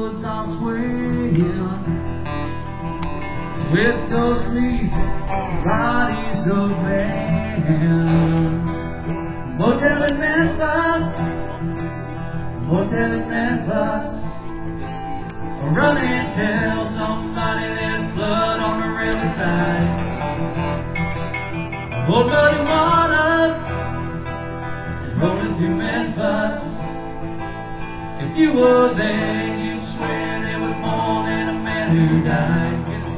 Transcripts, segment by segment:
woods I'll swing with ghostly bodies of men. Motel in Memphis, motel in Memphis. Run and tell somebody there's blood on the riverside. Old Muddy Waters is rolling through Memphis. If you were there, you'd swear there was more than a man who died.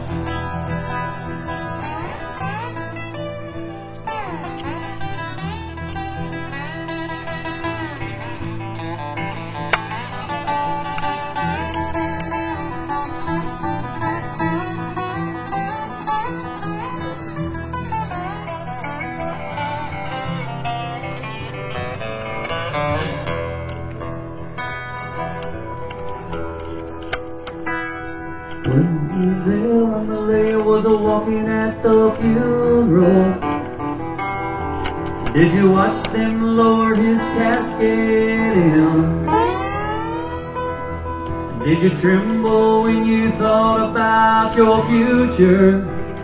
When Bill and Malia was walking at the funeral, did you watch them lower his casket in? Did you tremble when you thought about your future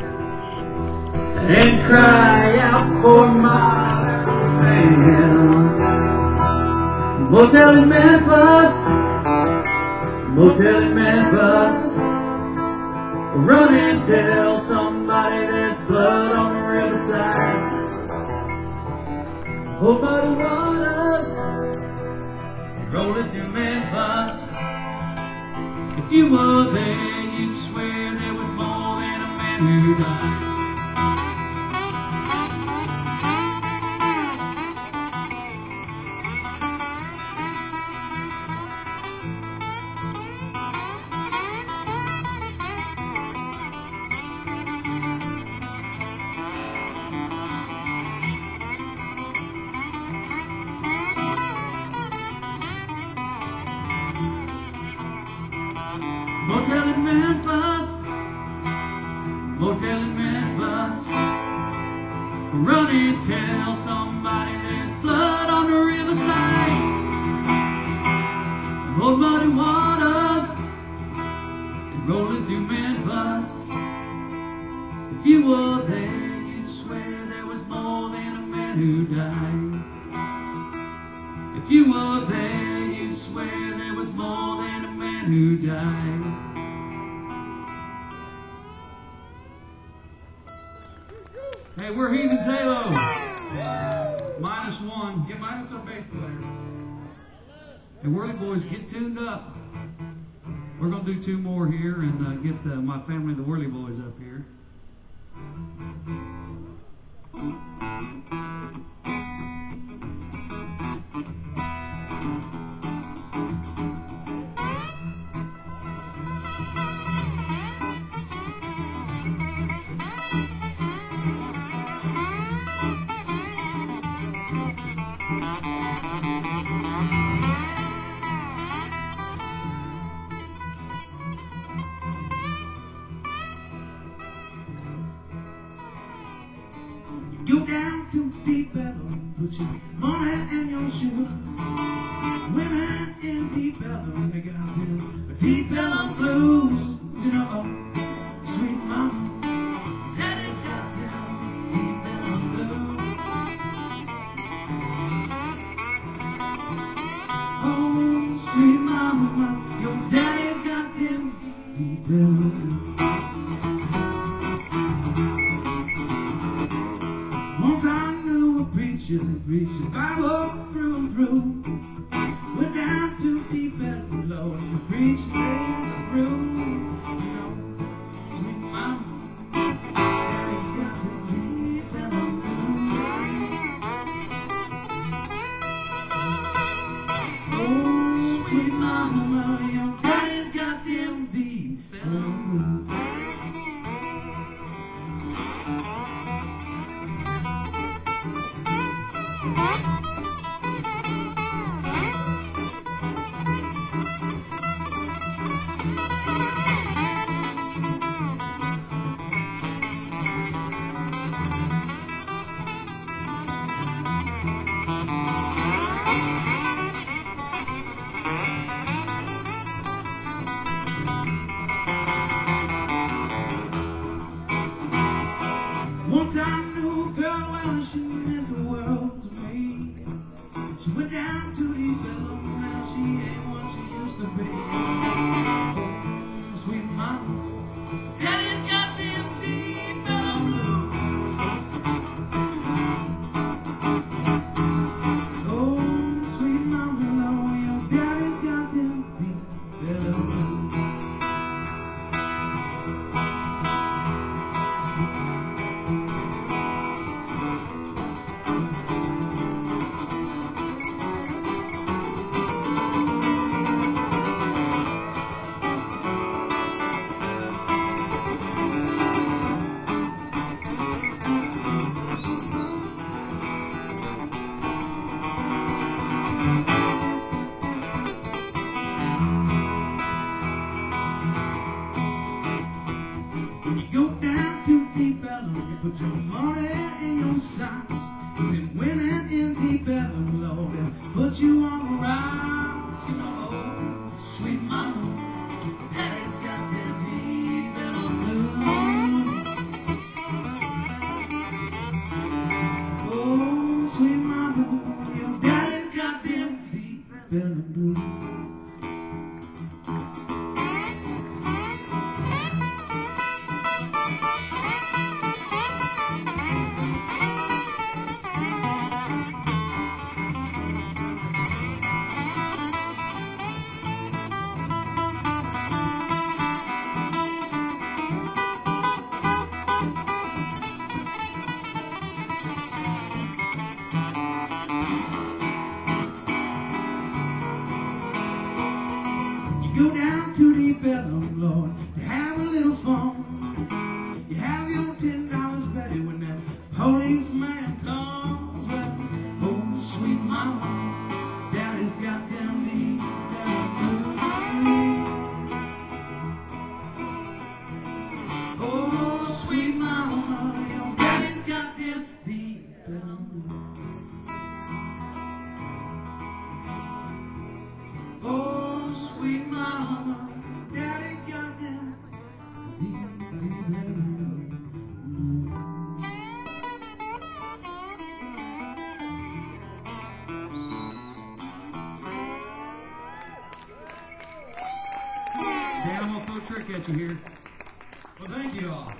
and cry out for my man? Motel in Memphis, motel in Memphis. Run and tell somebody there's blood on the riverside. Old Muddy Waters rolling through Memphis. If you were there, you'd swear there was more than a man who died. Motel in Memphis, motel in Memphis. Run and tell somebody there's blood on the riverside. Old Muddy Waters rolling through Memphis. If you were there, you'd swear there was more than a man who died. If you were there, you'd swear there was more than a man who died. Hey, we're Heathens Halo. -1. Get minus our bass player. Hey, Whirly Boys, get tuned up. We're going to do 2 more here and get my family, the Whirly Boys, up here. Go down to Deep Ellum, put your money in your shoe. Women in Deep Ellum, they got them Deep Ellum blues. You know, sweet mama, daddy's got them Deep Ellum blues. Oh, sweet mama, your daddy's got them Deep Ellum blues. Once I knew a preacher that preached the Bible through and through. Went down to Deep Ellum, Lord, and was preaching praise through. You know, sweet mama, daddy's got to Deep Ellum blues. Oh, sweet mama, your daddy's got them Deep Ellum blues. You go down to Deep Ellum, Lord, to have a little fun. You have your $10 ready when that policeman comes. Well, oh, sweet mama, daddy's got them Deep Ellum blues. Oh, sweet mama, your daddy's got them Deep Ellum blues. Oh, sweet mama, daddy's got them Deep Ellum blues. Dan, I'm gonna throw a trick at you here. Well, thank you all.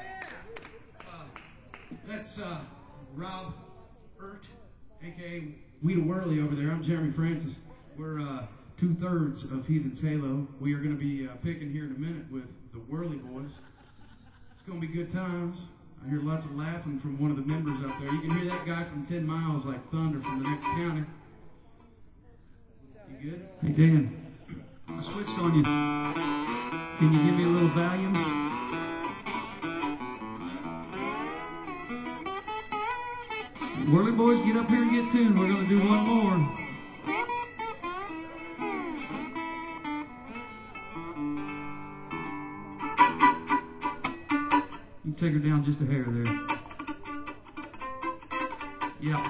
That's Rob Ert, a.k.a. Weeda Worley over there. I'm Jeremy Francis. We're 2/3 of Heathen's Halo. We are going to be picking here in a minute with the Worley Boys. It's going to be good times. I hear lots of laughing from one of the members up there. You can hear that guy from 10 miles like thunder from the next county. You good? Hey Dan, I switched on you. Can you give me a little volume? Whirly boys, get up here and get tuned. We're gonna do one more. You can take her down just a hair there. Yeah.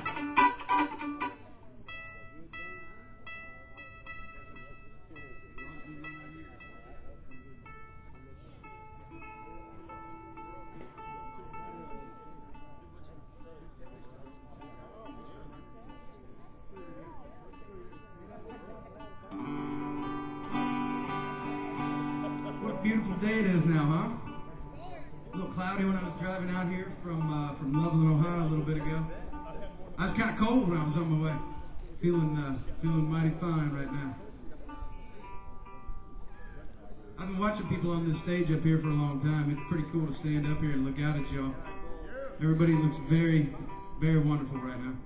What a beautiful day it is now, huh? A little cloudy when I was driving out here from Loveland, Ohio a little bit ago. I was kind of cold when I was on my way. Feeling mighty fine right now. I've been watching people on this stage up here for a long time. It's pretty cool to stand up here and look out at y'all. Everybody looks very, very wonderful right now.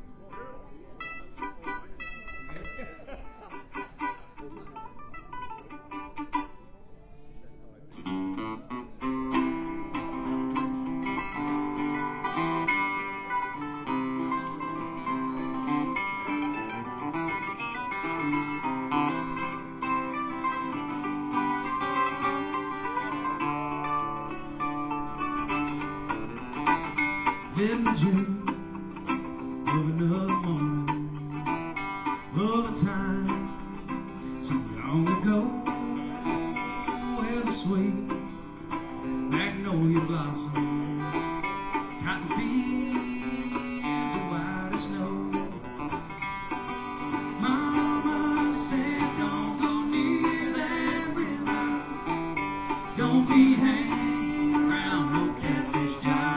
Vision of another moment, of a time so long ago, where the sweet magnolia blossom, cotton fields of white as snow. Mama said, don't go near that river, don't be hanging around no catfish jar.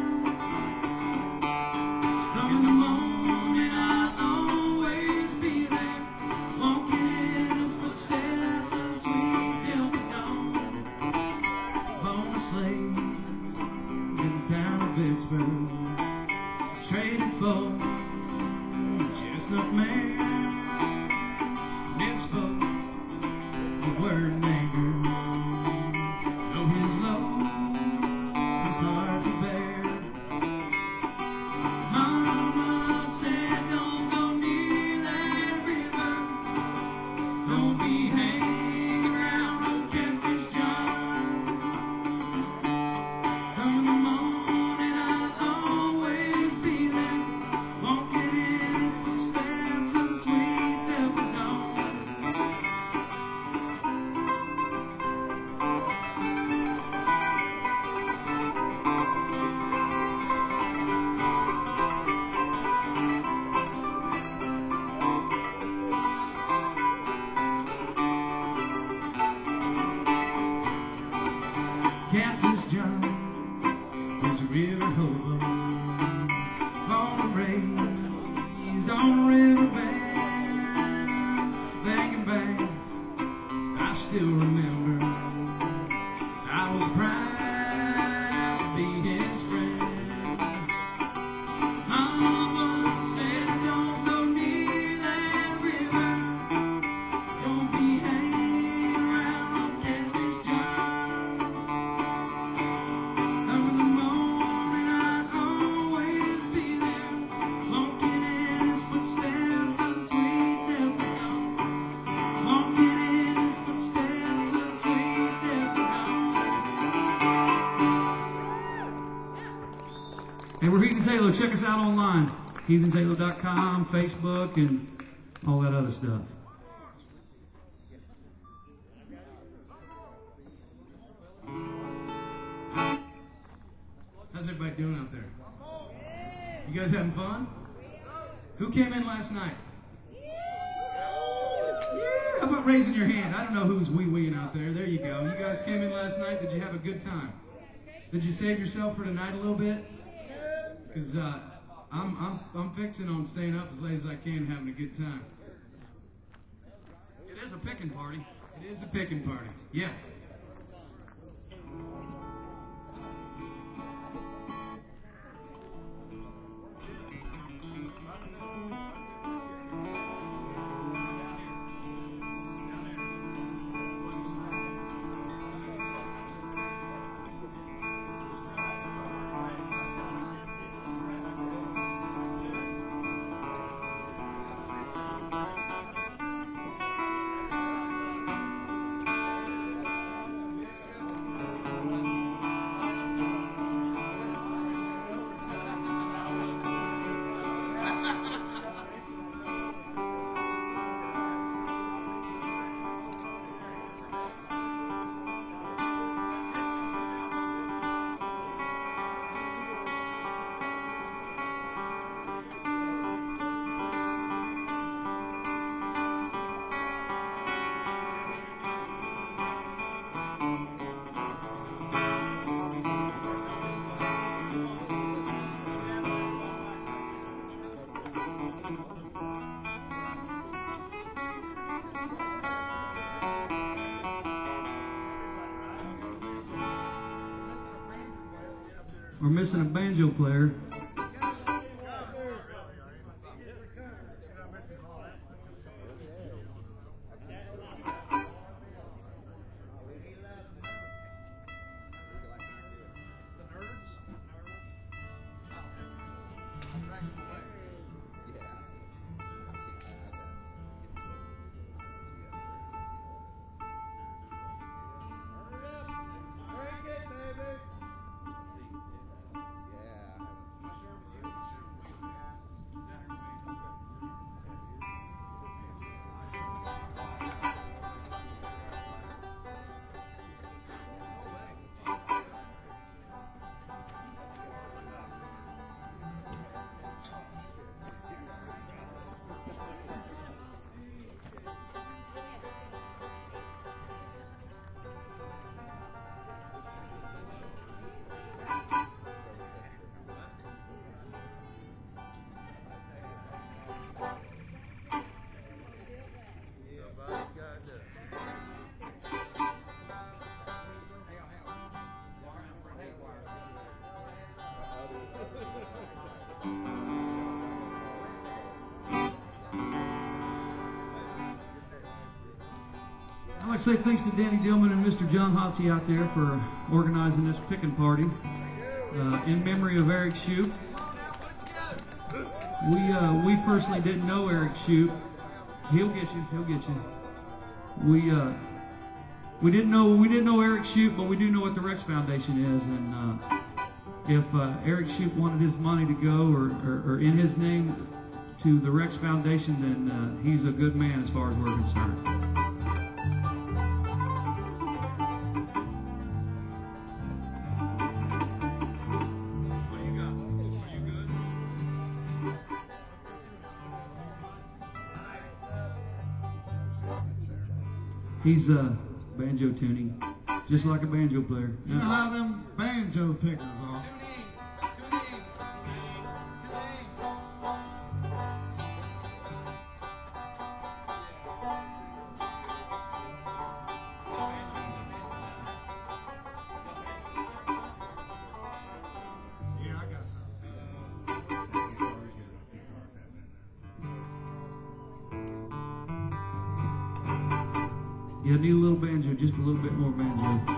In the morning I'll always be there, walking in those footsteps of sweet Delta Dawn. Born a slave in the town of Vicksburg, traded for a chestnut mare. Never spoke a word in anger, though his load was hard to bear. Mama said, don't go near that river, don't be hanging around no catfish jar. In the morning I'll always be there, walking in his footsteps of sweet Delta Dawn. Catfish John was a river hobo, born and raised on a river bank. Thinking back, I still remember I was proud to be his friend. Mama said, don't go near that river, don't be hanging around. And we're Heathens Halo. Check us out online. HeathensHalo.com, Facebook, and all that other stuff. How's everybody doing out there? You guys having fun? Who came in last night? Yeah, how about raising your hand? I don't know who's wee-weeing out there. There you go. You guys came in last night. Did you have a good time? Did you save yourself for tonight a little bit? Because I'm fixing on staying up as late as I can and having a good time. It is a picking party. It is a picking party. Yeah. We're missing a banjo player. I want to say thanks to Danny Dillman and Mr. John Hotsey out there for organizing this picking party in memory of Eric Shoup. We personally didn't know Eric Shoup. He'll get you. He'll get you. We didn't know Eric Shoup, but we do know what the Rex Foundation is, and if Eric Shoup wanted his money to go or in his name to the Rex Foundation, then he's a good man as far as we're concerned. He's banjo tuning, just like a banjo player. You know how them banjo pickers are. Yeah, I need a little banjo, just a little bit more banjo.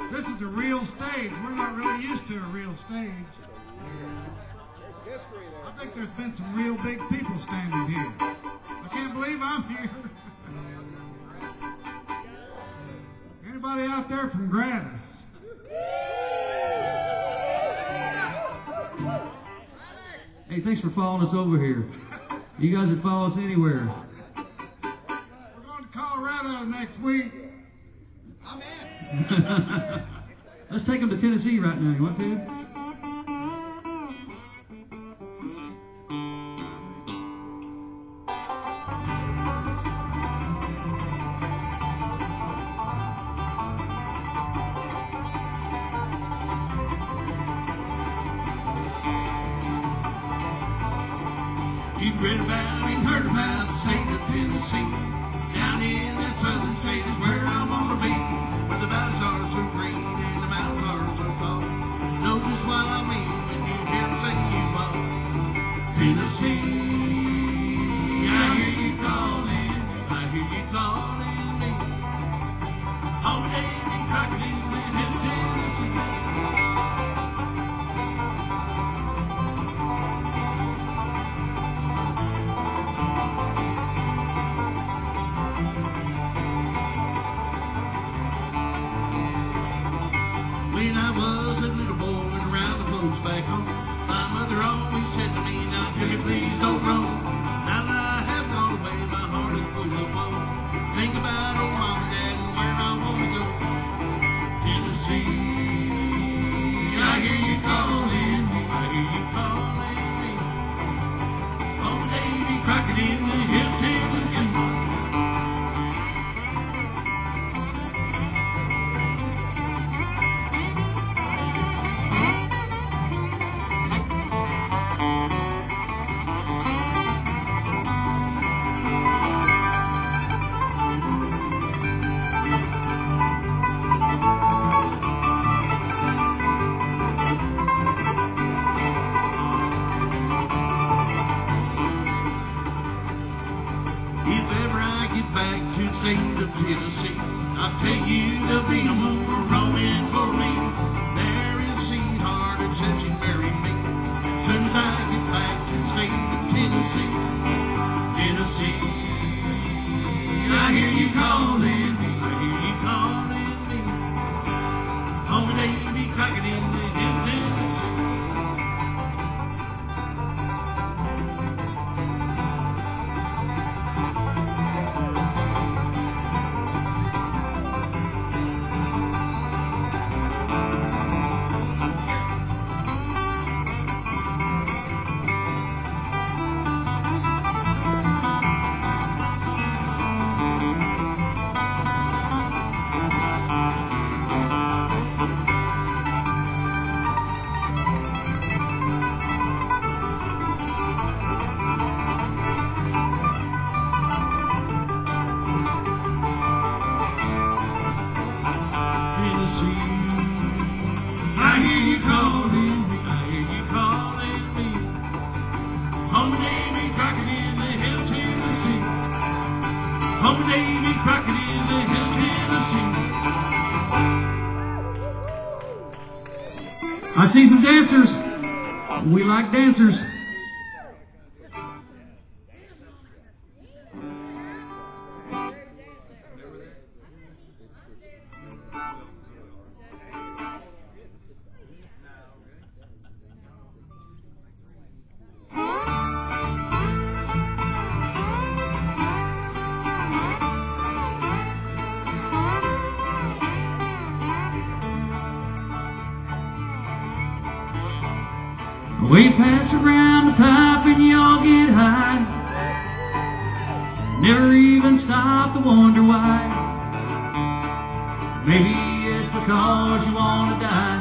This is a real stage. We're not really used to a real stage. I think there's been some real big people standing here. I can't believe I'm here. Anybody out there from Gratis? Hey, thanks for following us over here. You guys would follow us anywhere. We're going to Colorado next week. Let's take them to Tennessee right now. You want to? You've read about and heard about the state of Tennessee. Down in that southern state is where I want to be, where the valleys are so green and the mountains are so tall. Know just what I mean when you hear them say you are Tennessee. I hear you calling, I hear you calling me. All day and cracking in this Tennessee. When I was a little boy and around the folks back home, my mother always said to me, now Jimmy, please don't roam. Now that I have gone away, my heart is full of woe. Think about old mom and dad and where I want to go. Tennessee, I hear you calling me, I hear you calling me. Oh, Davy Crockett in the hills, Tennessee. If ever I get back to the state of Tennessee, I'll take you to be a more roaming for me. There in Sweetheart, it said she'd marry me. As soon as I get back to the state of Tennessee, Tennessee, I hear you calling me, I hear you calling me. Home Davy Crockett in the hills, Tennessee. I hear you calling me, I hear you calling me. Home Davy Crockett in the hills, Tennessee. Home Davy Crockett in the hills, Tennessee. I see some dancers. We like dancers. We pass around the pipe and y'all get high. Never even stop to wonder why. Maybe it's because you want to die.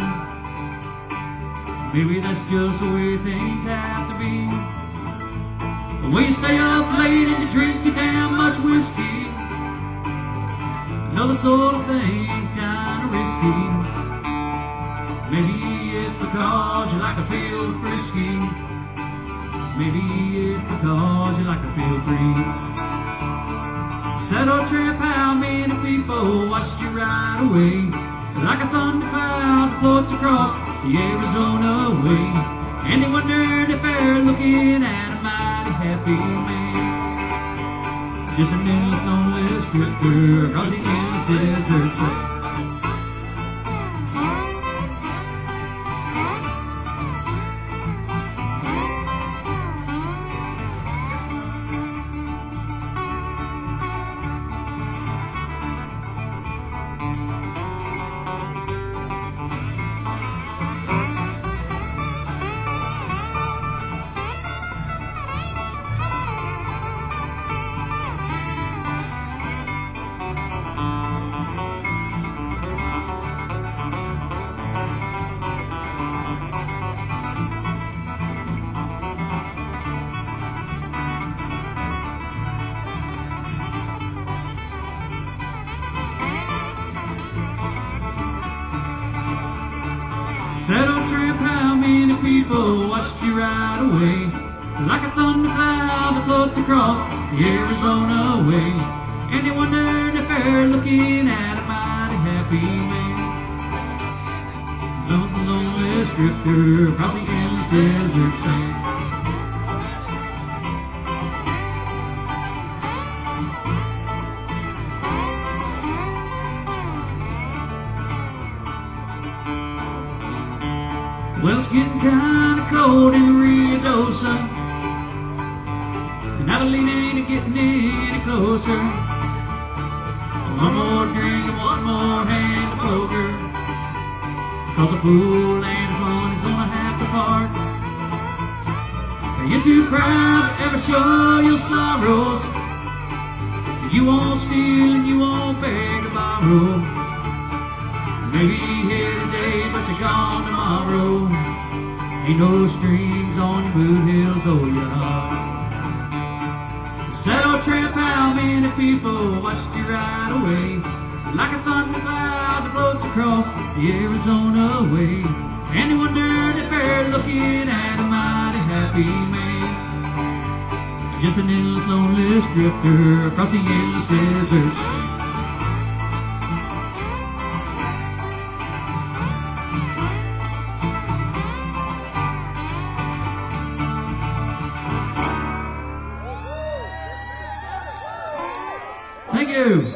Maybe that's just the way things have to be. But we stay up late and you drink too damn much whiskey. Know the sort of thing's kinda risky. Maybe it's because you like to feel frisky. Maybe it's because you like to feel free. Said, oh, trip, how many people watched you ride away? like a thundercloud that floats across the Arizona way. And they wondered if they're looking at a mighty happy man. Just an endless, lonely drifter across the endless desert sand. Said, oh tramp, how many people watched you ride away like a thundercloud that floats across the Arizona way. And they wondered if they're looking at a mighty happy man. The loneliest drifter across the endless desert sand. Well, it's getting kinda cold in Ruidoso, and Abilene ain't getting any closer. One more drink and one more hand of poker, 'cause a fool and his money's gonna have to part. You're too proud to ever show your sorrows. You won't steal and you won't beg to borrow. Maybe here today, but you're gone tomorrow. Ain't no strings on your boot heels, oh yeah. Said, oh tramp, how many people watched you ride away like a thundercloud that floats across the Arizona way. And they wondered if they're looking at a mighty happy man. Just an endless, lonely drifter across the endless desert. Thank you.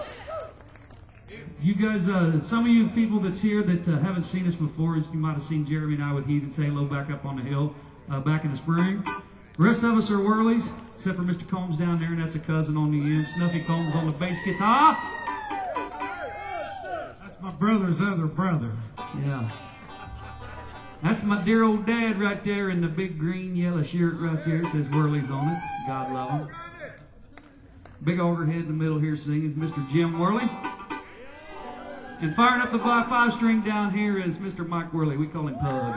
You guys, some of you people that's here that haven't seen us before, you might have seen Jeremy and I with Heath and Say Hello back up on the hill back in the spring. The rest of us are Whirlies, except for Mr. Combs down there, and that's a cousin on the end. Snuffy Combs on the bass guitar. That's my brother's other brother. Yeah. That's my dear old dad right there in the big green yellow shirt right there. It says Whirlies on it. God love him. Big auger head in the middle here singing is Mr. Jim Whirley. And firing up the 5-string down here is Mr. Mike Whirley. We call him Pug.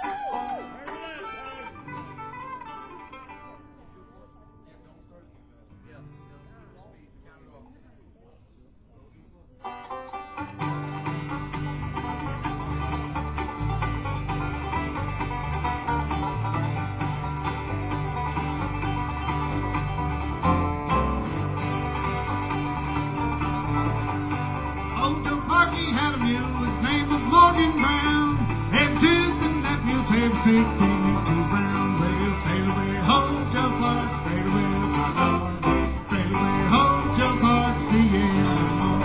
He had a mule, his name was Morgan Brown. Every tooth in that mule's head was 16 inches round. Well, fade away, hold Joe Clark, fade away, my Lord. Fade away, hold Joe Clark, see you anymore.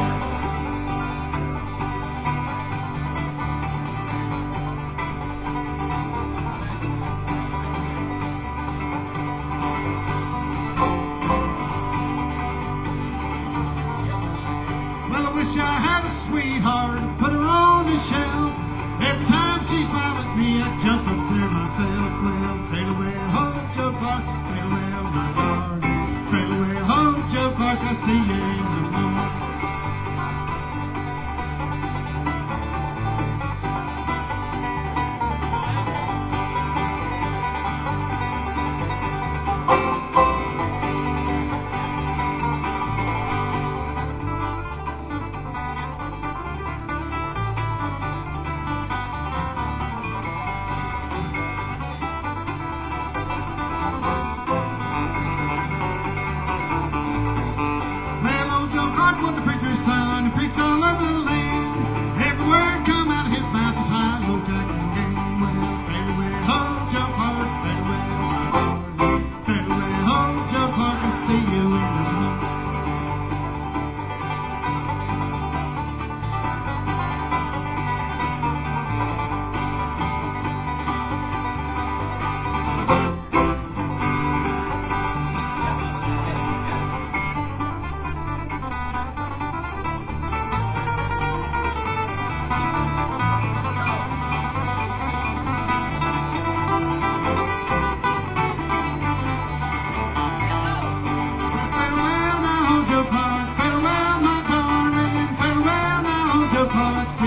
Well, I wish I had a sweetheart, put her on the shelf. Every time she smiled at me, I'd jump up there myself. Well,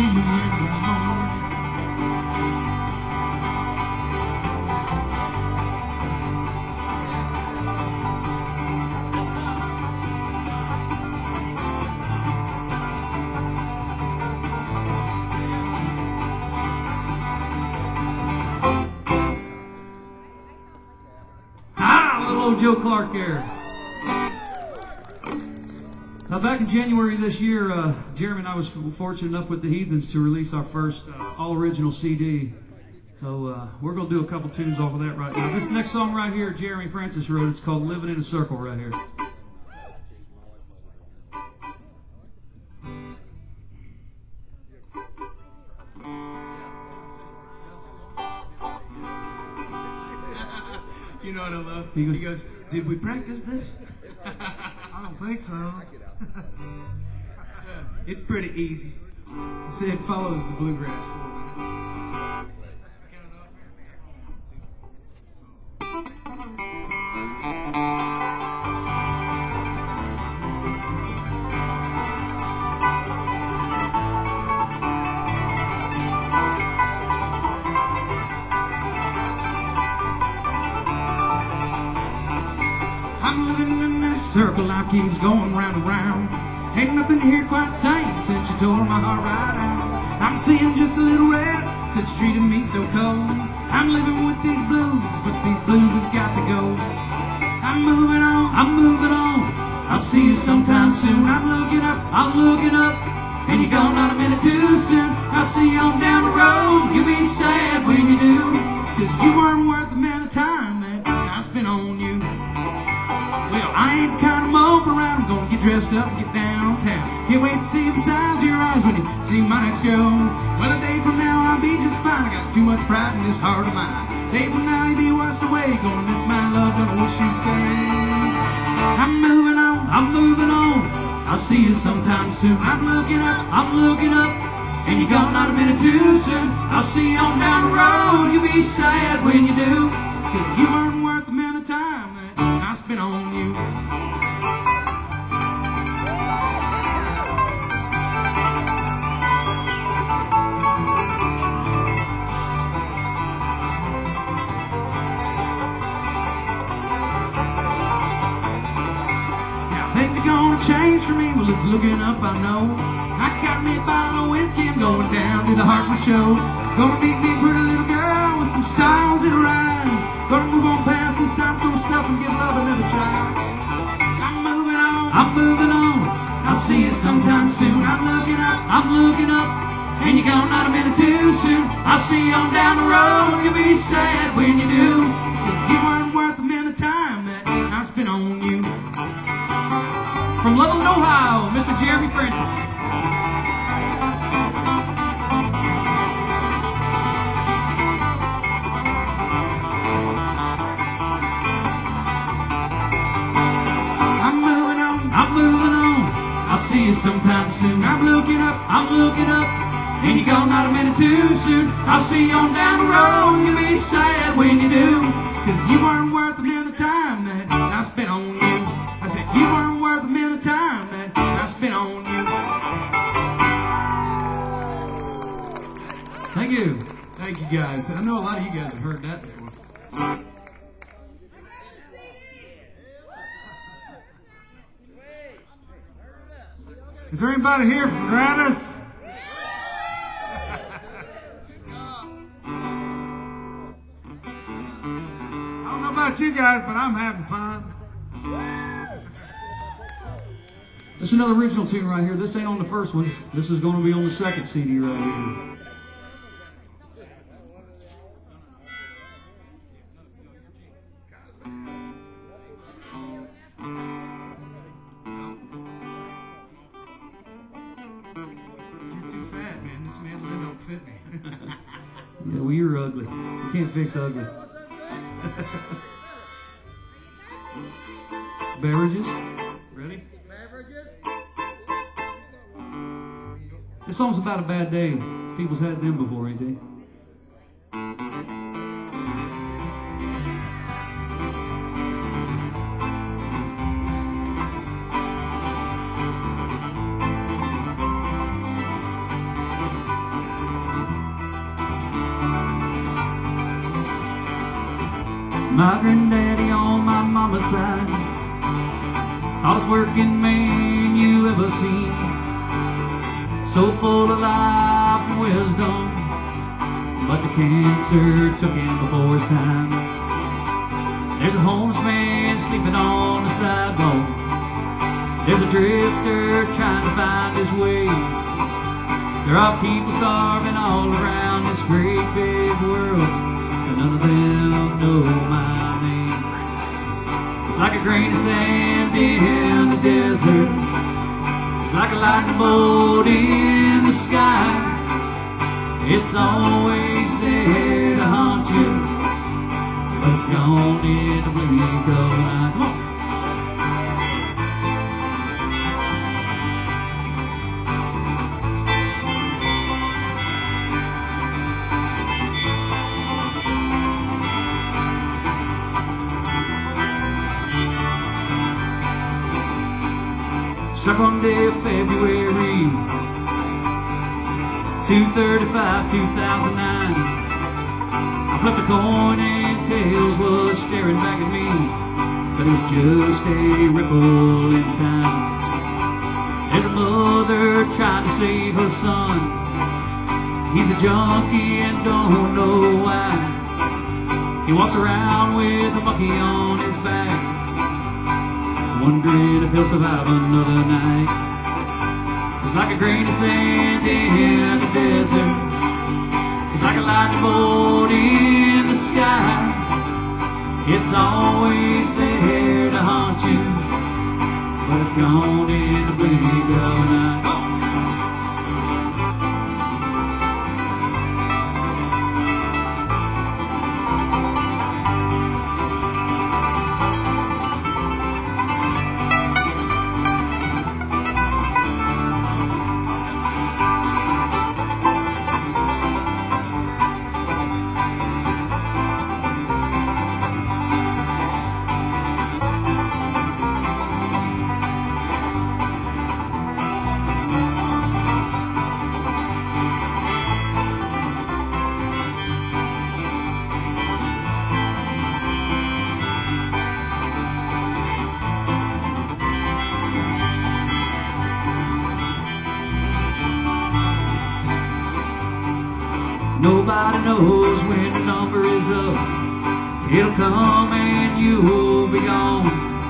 in the morning. Little old Joe Clark there. Now, back in January this year, Jeremy and I was fortunate enough with the Heathens to release our first all-original CD. So we're going to do a couple tunes off of that right now. This next song right here, Jeremy Francis wrote. It's called Living in a Circle right here. You know what I love? He goes, did we practice this? I don't think so. It's pretty easy. It follows the bluegrass format. I'm living in this circle, life keeps going round and round. Ain't nothing here quite the same since you tore my heart right out. I'm seeing just a little red since you treated me so cold. I'm living with these blues, but these blues has got to go. I'm moving on, I'll see you sometime soon. I'm looking up, and you're gone not a minute too soon. I'll see you on down the road, you'll be sad when you do, 'cause you weren't worth the amount of time that I spent on you. Well, I ain't the kind of mope around. I'm gonna get dressed up and get downtown. Can't wait to see the size of your eyes when you see my next girl. Well, a day from now I'll be just fine. I got too much pride in this heart of mine. A day from now you'll be washed away. Gonna miss my love, gonna wish you stay. I'm moving on. I'll see you sometime soon. I'm looking up, and you're gone not a minute too soon. I'll see you on down the road. You'll be sad when you do, 'cause you weren't worth the amount of time that I spent on you. Now things are gonna change for me. Well, it's looking up, I know. I got me a bottle of whiskey. I'm going down to the Hartford show. Gonna meet me a pretty little girl with some styles in her eyes. Gonna move on past this nice little stuff and give love another try. I'm moving on. I'll see you sometime soon. I'm looking up, and you're gone not a minute too soon. I'll see you on down the road. You'll be sad when you do, 'cause you weren't worth the amount of time that I spent on you. From Loveland, Ohio, Mr. Jeremy Francis. I'm moving on. I'll see you sometime soon. I'm looking up, and you're gone not a minute too soon. I'll see you on down the road. You'll be sad when you do, 'cause you weren't worth the amount of time that I spent on you. I said you weren't worth the amount of time that I spent on you. Thank you. Thank you guys. I know a lot of you guys have heard that before. Is there anybody here from Gradus? I don't know about you guys, but I'm having fun. This is another original tune right here. This ain't on the first one. This is going to be on the second CD right here. Yeah, well, you're ugly. You can't fix ugly. Beverages? Ready? Beverages? This song's about a bad day. People's had them before, ain't they? My granddaddy on my mama's side, hardest working man you ever seen. So full of life and wisdom, but the cancer took him before his time. There's a homeless man sleeping on the sidewalk. There's a drifter trying to find his way. There are people starving all around this great big world, but none of them know my name. It's like a grain of sand in the desert. It's like a lightning bolt in the sky. It's always there to haunt you, but it's gone in the blink of an eye. Come on. Second day of February, 2/35, 2009. I flipped a coin and tails was staring back at me, but it was just a ripple in time. There's a mother trying to save her son. He's a junkie and don't know why. He walks around with a monkey on his back, wondering if he'll survive another night. It's like a grain of sand in the desert. It's like a lightning bolt in the sky. It's always there to haunt you, but it's gone in the blink of an eye. Go! Nobody knows when the number is up. It'll come and you'll be gone.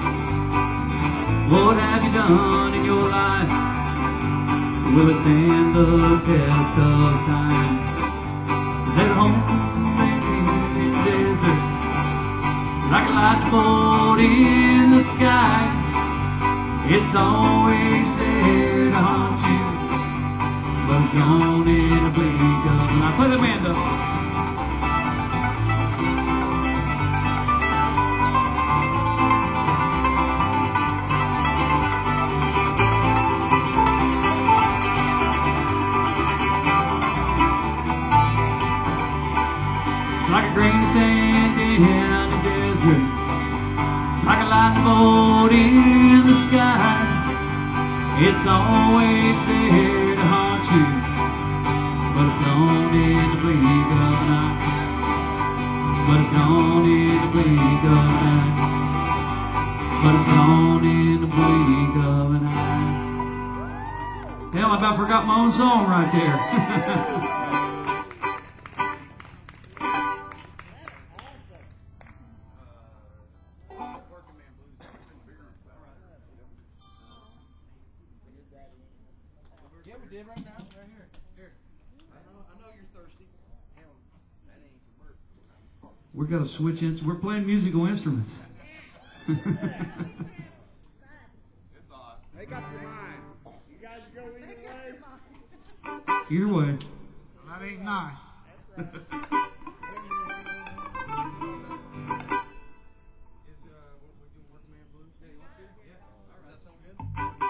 What have you done in your life? Will it stand the test of time? Is that home in the desert? Like a lightning bolt in the sky. It's always there to haunt you, but it's gone in a blink of an eye. Play the band up. It's like a grain of sand in the desert. It's like a lightning bolt in the sky. It's always there to haunt you, but it's gone in the blink of an eye. But it's gone in the blink of an eye. But it's gone in the blink of an eye. Hell, I about forgot my own song right there. Yeah, we did right now, right here. Here. I know you're thirsty. Hell, that ain't work. We're gonna switch in. We're playing musical instruments. It's odd. Make up your mind. You guys go either way. Either way. That ain't nice. Is what we do, Working Man Blues? Yeah, you want to? Yeah. All right, that sound good?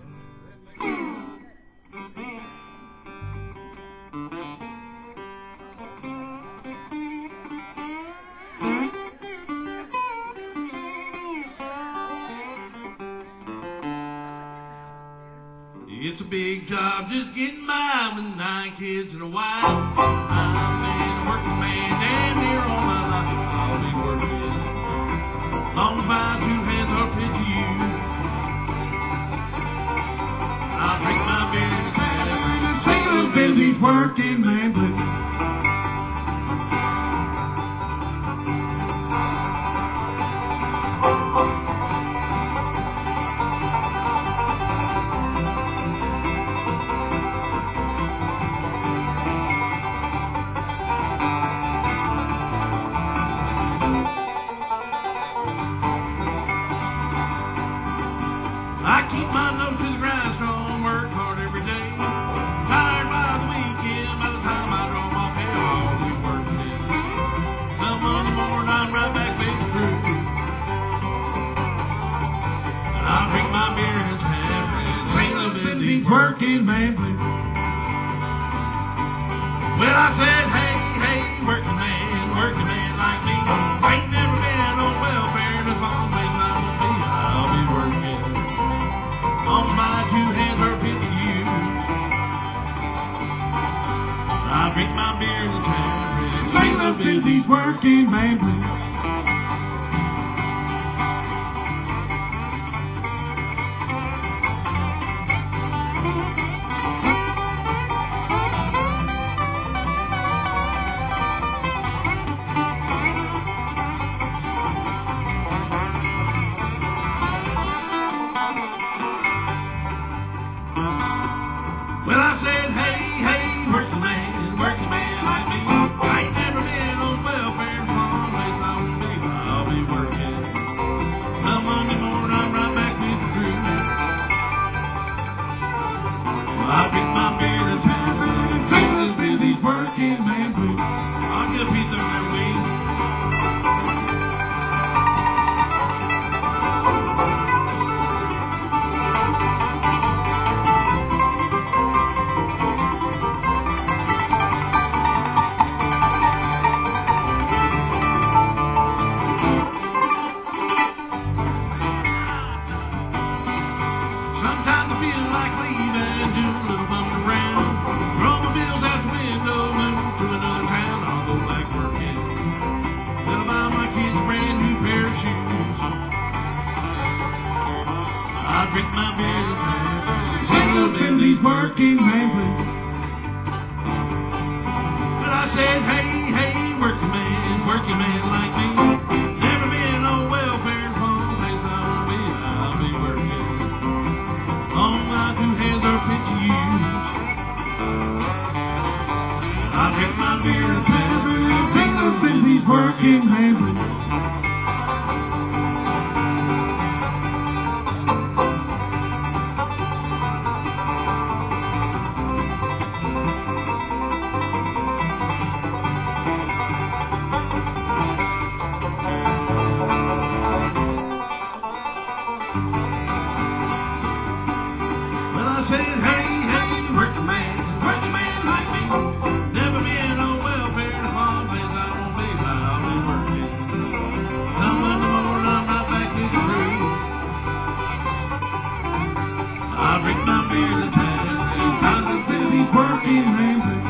It's a big job just getting by with 9 kids and a wife. I've been a working man damn near all my life. I'll be working long as my two hands are fit to you. I'll drink my beer in the tavern and sing a little bit of these working man blues. I keep my nose to the grindstone, work hard every day. Tired by the weekend, by the time I draw my pay, I'll be working. Come Monday morning, I'm right back face through. I'll drink my beer in the tavern and sing a little bit of these working man blues. Well, I said, hey, hey, working man like me. Ain't never been on welfare in a small place I won't be. I'll be working. On my two hands are fit to you. I drink my beer in the tavern and sing a little bit of these working man blues. Well, I said, hey, hey, working man like me. I ain't never been on welfare, some place I won't be. I'll be working. Come Monday morning, I'm right back with the crew. Well, I drink my beer in the tavern and sing a little bit of these working man blues. I'll get a piece of their wings. Sometimes I feel like leaving, do a little bumping around. Throw my bills out the window, move to another town. I'll go back working. I'll buy my kids a brand new pair of shoes. I'll drink my beer in the tavern, sing a little bit of these working man blues. But I said, hey, hey, working man like me. Never been on welfare, some place I won't be. I'll be working. All my two hands are fit to use. I'll drink my beer in the tavern and sing a little bit of these working man blues. I said, hey, hey, working man like me. Never been on welfare, in a small place I won't be. I'll be working. Come Monday morning, I'm right back to the crew. I'll drink my beer in the tavern and sign a bit of these working man blues.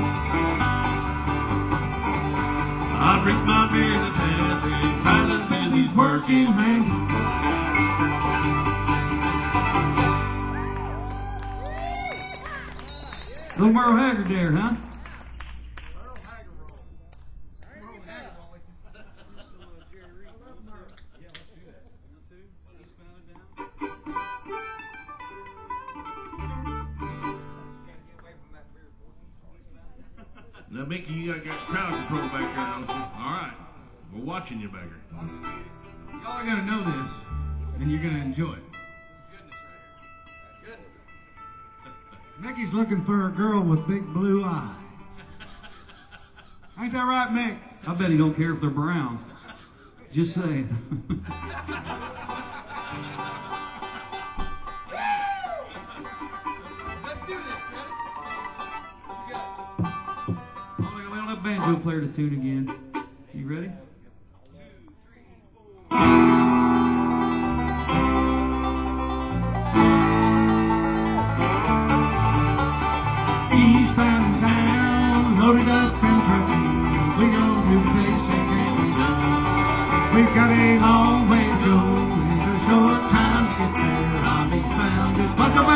I'll drink my beer in the tavern and sign a bit of these working man blues. Little Merle Haggard there, huh? Now, Mickey, you got crowd control back there, don't you? All right. We're watching you back here. Y'all are gonna know this, and you're gonna enjoy it. Mickey's looking for a girl with big blue eyes. Ain't that right, Mick? I bet he don't care if they're brown. Just saying. Let's do this, ready? You got it. Oh, we don't have a banjo player to tune again. You ready? Eastbound town, loaded up and trucking. We gon' do the place that can't be done. We've got a long way to go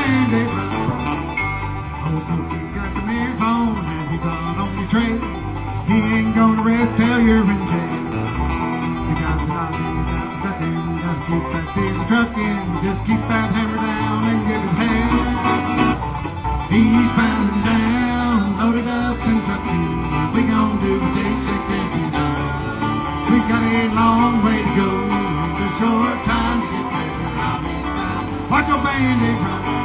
bandit ride. Old Smokey's got the mirrors on and he's on your trail. He ain't gonna rest till you're in jail. You got the knocking, you got the ducking, you gotta keep that diesel trucking. Just keep that hammer down and give it hell. He's pounding down, loaded up and trucking. We gon' do what they say can't be done. We got a long way to go, and a short time to get there. I'll be fine. Watch your bandit ride.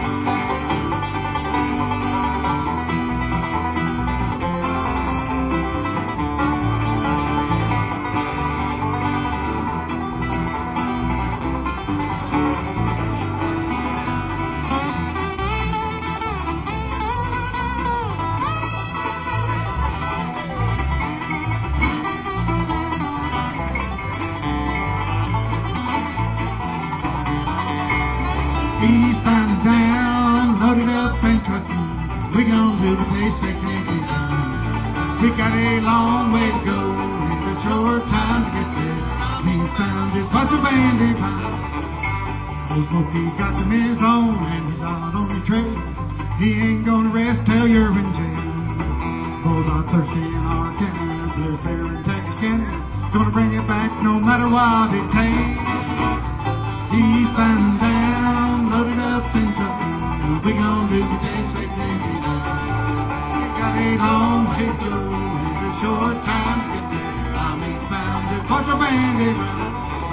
He's pounding down, loaded up and trucking. We gon' do what they say can't be done. We got a long way to go and a short time to get there. He's found just watch the bandit ride. Old Smokey's got the mirrors on and he's out on your trail. He ain't gonna rest till you're in jail. Bulls are thirsty in our county, they're fair in Texarkana. Gonna bring it back no matter what it takes. He's pounding down, loaded up and trucking. We gon' do what they say can't be done. We got a long way to go and a short time to get there. I'm eastbound, just watch a bandit ride.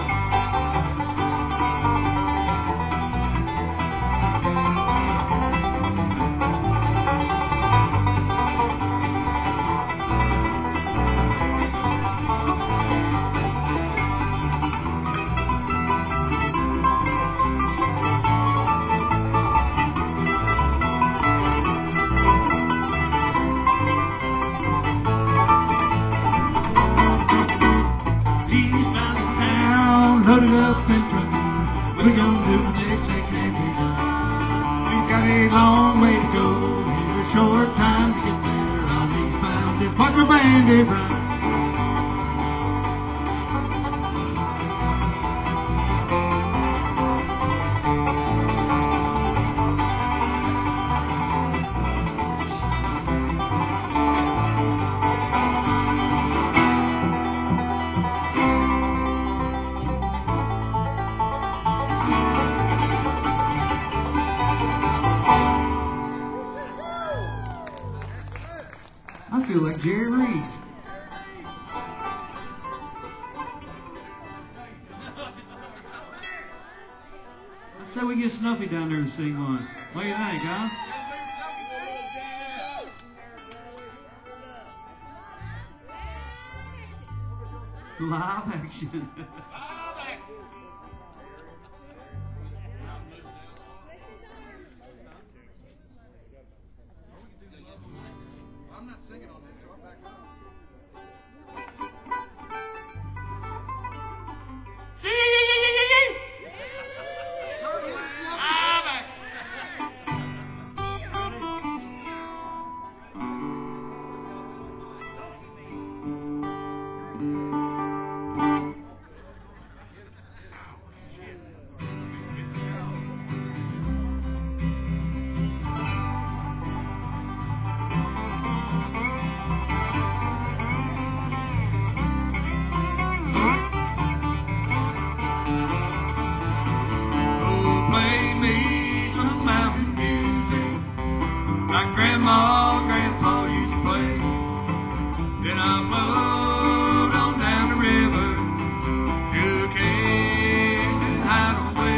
Loaded up and trucking, we gon' do what they say can't be done. We got a long way to go and a short time to get there. On these bound, just watch your bandit ride. I feel like Jerry Reed. Let's say we get Snuffy down there to sing one. What do you think, huh? Live action. I'm not singing on this, so I'm back home. Grandma and Grandpa used to play. Then I float on down the river to a Cajun hideaway.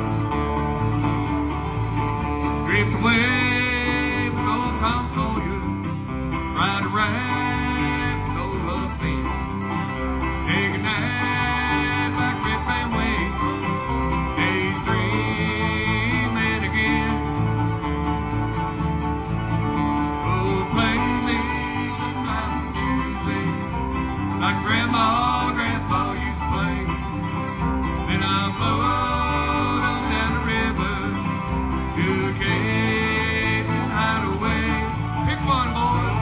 Drift away with old Tom Sawyer, ride a raft with old Huck Finn, take a nap like Rip Van Winkle, days dreaming again. Play me some mountain music like Grandma and Grandpa used to play. Then I float on down the river to a Cajun hideaway. Pick one, boys.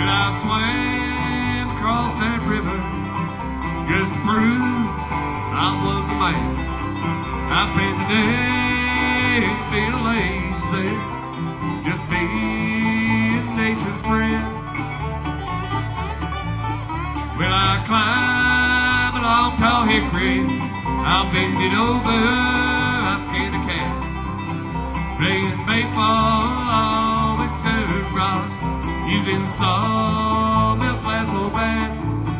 Well, I swam across that river just to prove I was a man. I spent the day feeling lazy, just being nature's friend. Well, I climbed along tall hickory, I'll bend it over, I skin a cat. Playing baseball with serve rocks, using sawmill slash bats.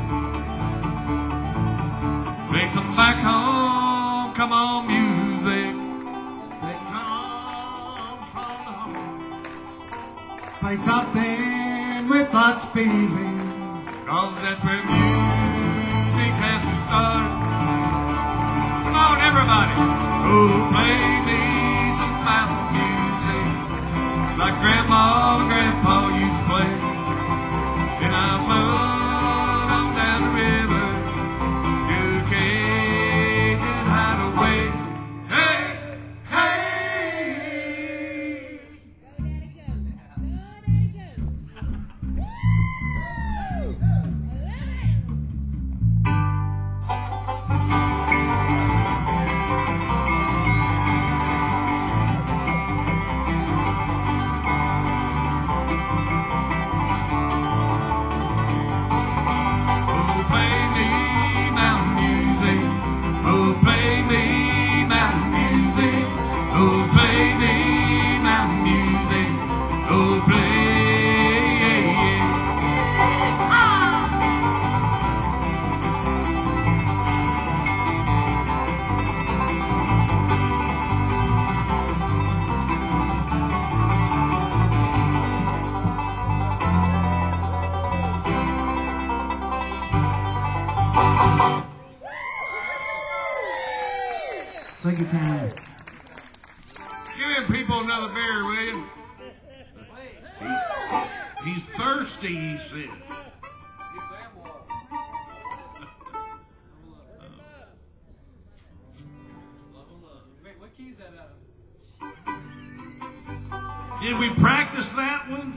Play some back home, come on music that comes from the home. Play something with lots of feeling. 'Cause that's where music has to start. Come on, everybody. Oh, play me some mountain music like Grandma and Grandpa used to play. And I float on down the river to a Cajun hideaway. Hey, hey. Take your time. Give them people another beer, will you? He's thirsty, he said. Wait, what key is that out of? Did we practice that one?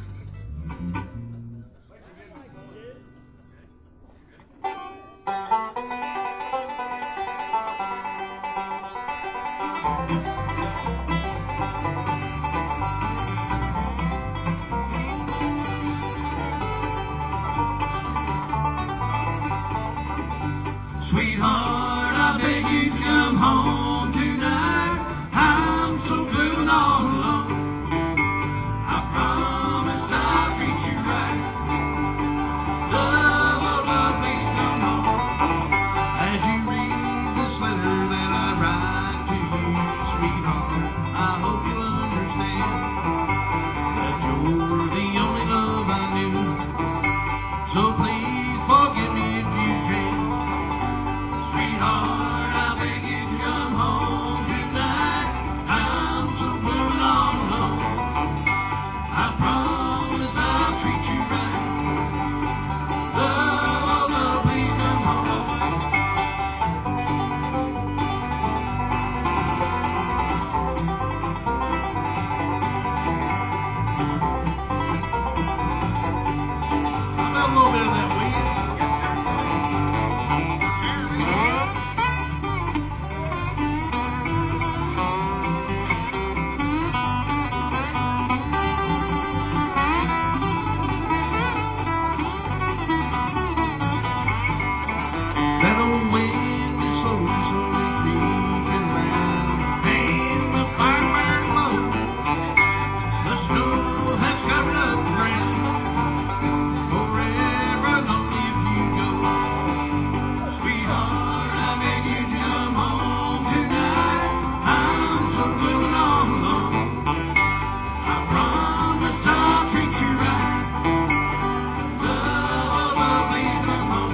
Sweetheart, I beg you to come home tonight. I'm so blue and all alone. I promise I'll treat you right. Love, oh love, please come home. As you read this letter that I write to you, sweetheart, I hope you understand that you're the only love I knew. So please forgive me if you can. Sweetheart, I beg you to come home tonight. I'm so blue and all alone. I promise I'll treat you right. Love, oh love, please come home. I'll have a little bit of that, will you? That old wind is slowly, slowly creeping round, and the fire burns low. The snow has covered up the ground. Forever lonely if you go. Sweetheart, I beg you to come home tonight. I'm so blue and all alone. I promise I'll treat you right. Love, oh love, please come home.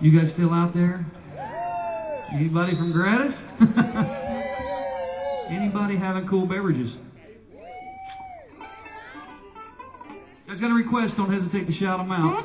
You guys still out there? Anybody from Gratis? Anybody having cool beverages? You guys got a request, don't hesitate to shout them out.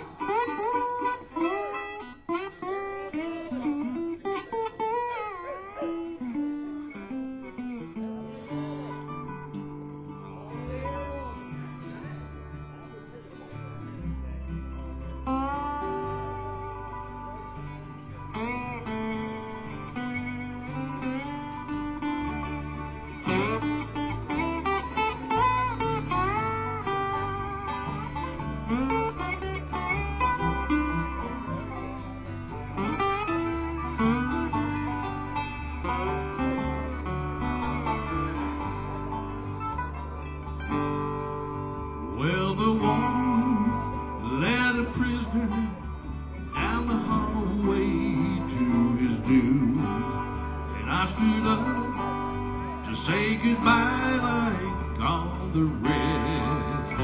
Well, the woman led a prisoner down the hallway to his doom, and I stood up to say goodbye like all the rest.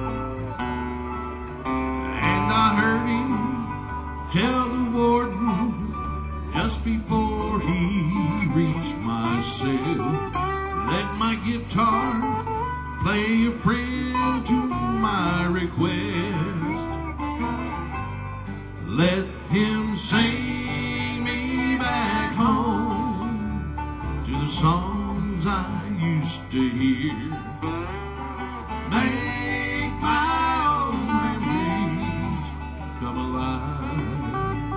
And I heard him tell the warden just before he reached my cell, let my guitar play a friend to my request. Let him sing me back home to the songs I used to hear. Make my old memories come alive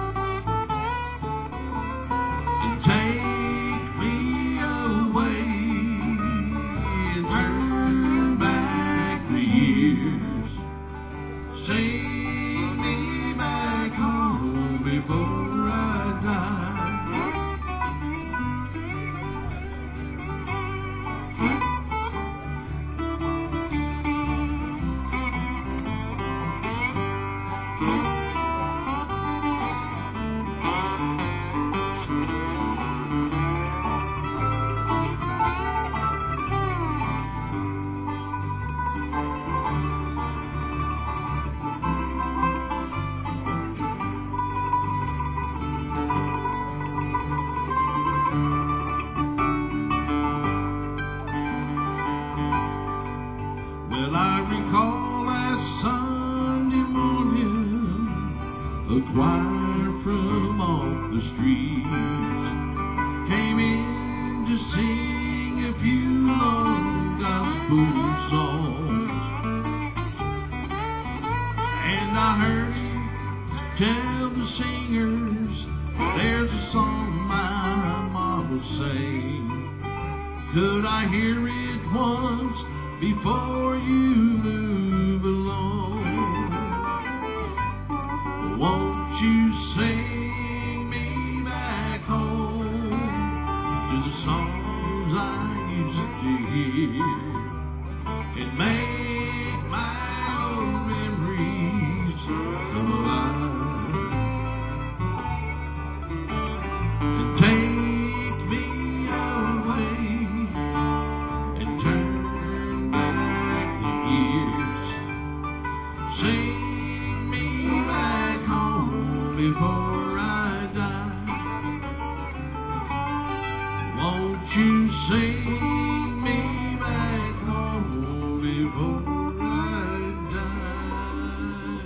and take me away and turn back the years. Sing me back home before I die. Well, I recall last Sunday morning, a choir from off the streets came in to sing a few old gospel songs. And I heard him tell the singers, there's a song my mama sang. Could I hear it once before you move along? Won't you sing me back home to the songs I used to hear and make my old memories come alive and take me away and turn back the years. Sing me back home before I die. Won't you sing me back home before I die?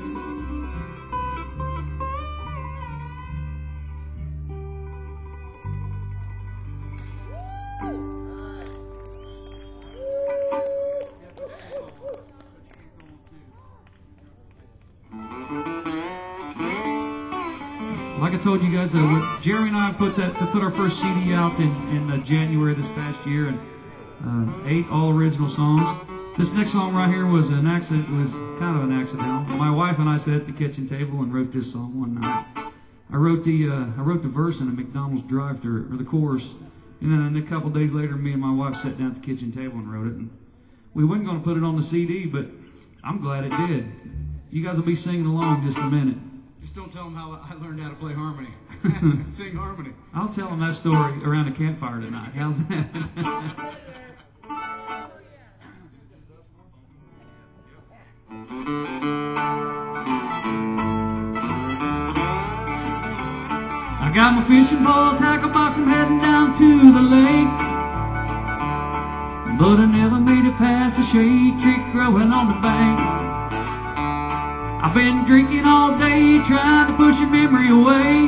Like I told you guys, Jerry and I put our first CD out in January this past year, and 8 all original songs. This next song right here was an accident. It was kind of an accidental. My wife and I sat at the kitchen table and wrote this song one night. I wrote the verse in a McDonald's drive-thru, or the chorus, and then a couple days later, me and my wife sat down at the kitchen table and wrote it. And we weren't going to put it on the CD, but I'm glad it did. You guys will be singing along just a minute. Just don't tell them how I learned how to play harmony. Sing harmony. I'll tell them that story around a campfire tonight. How's that? I got my fishing pole, tackle box, I'm heading down to the lake. But I never made it past the shade tree growing on the bank. I've been drinking all day, trying to push a memory away.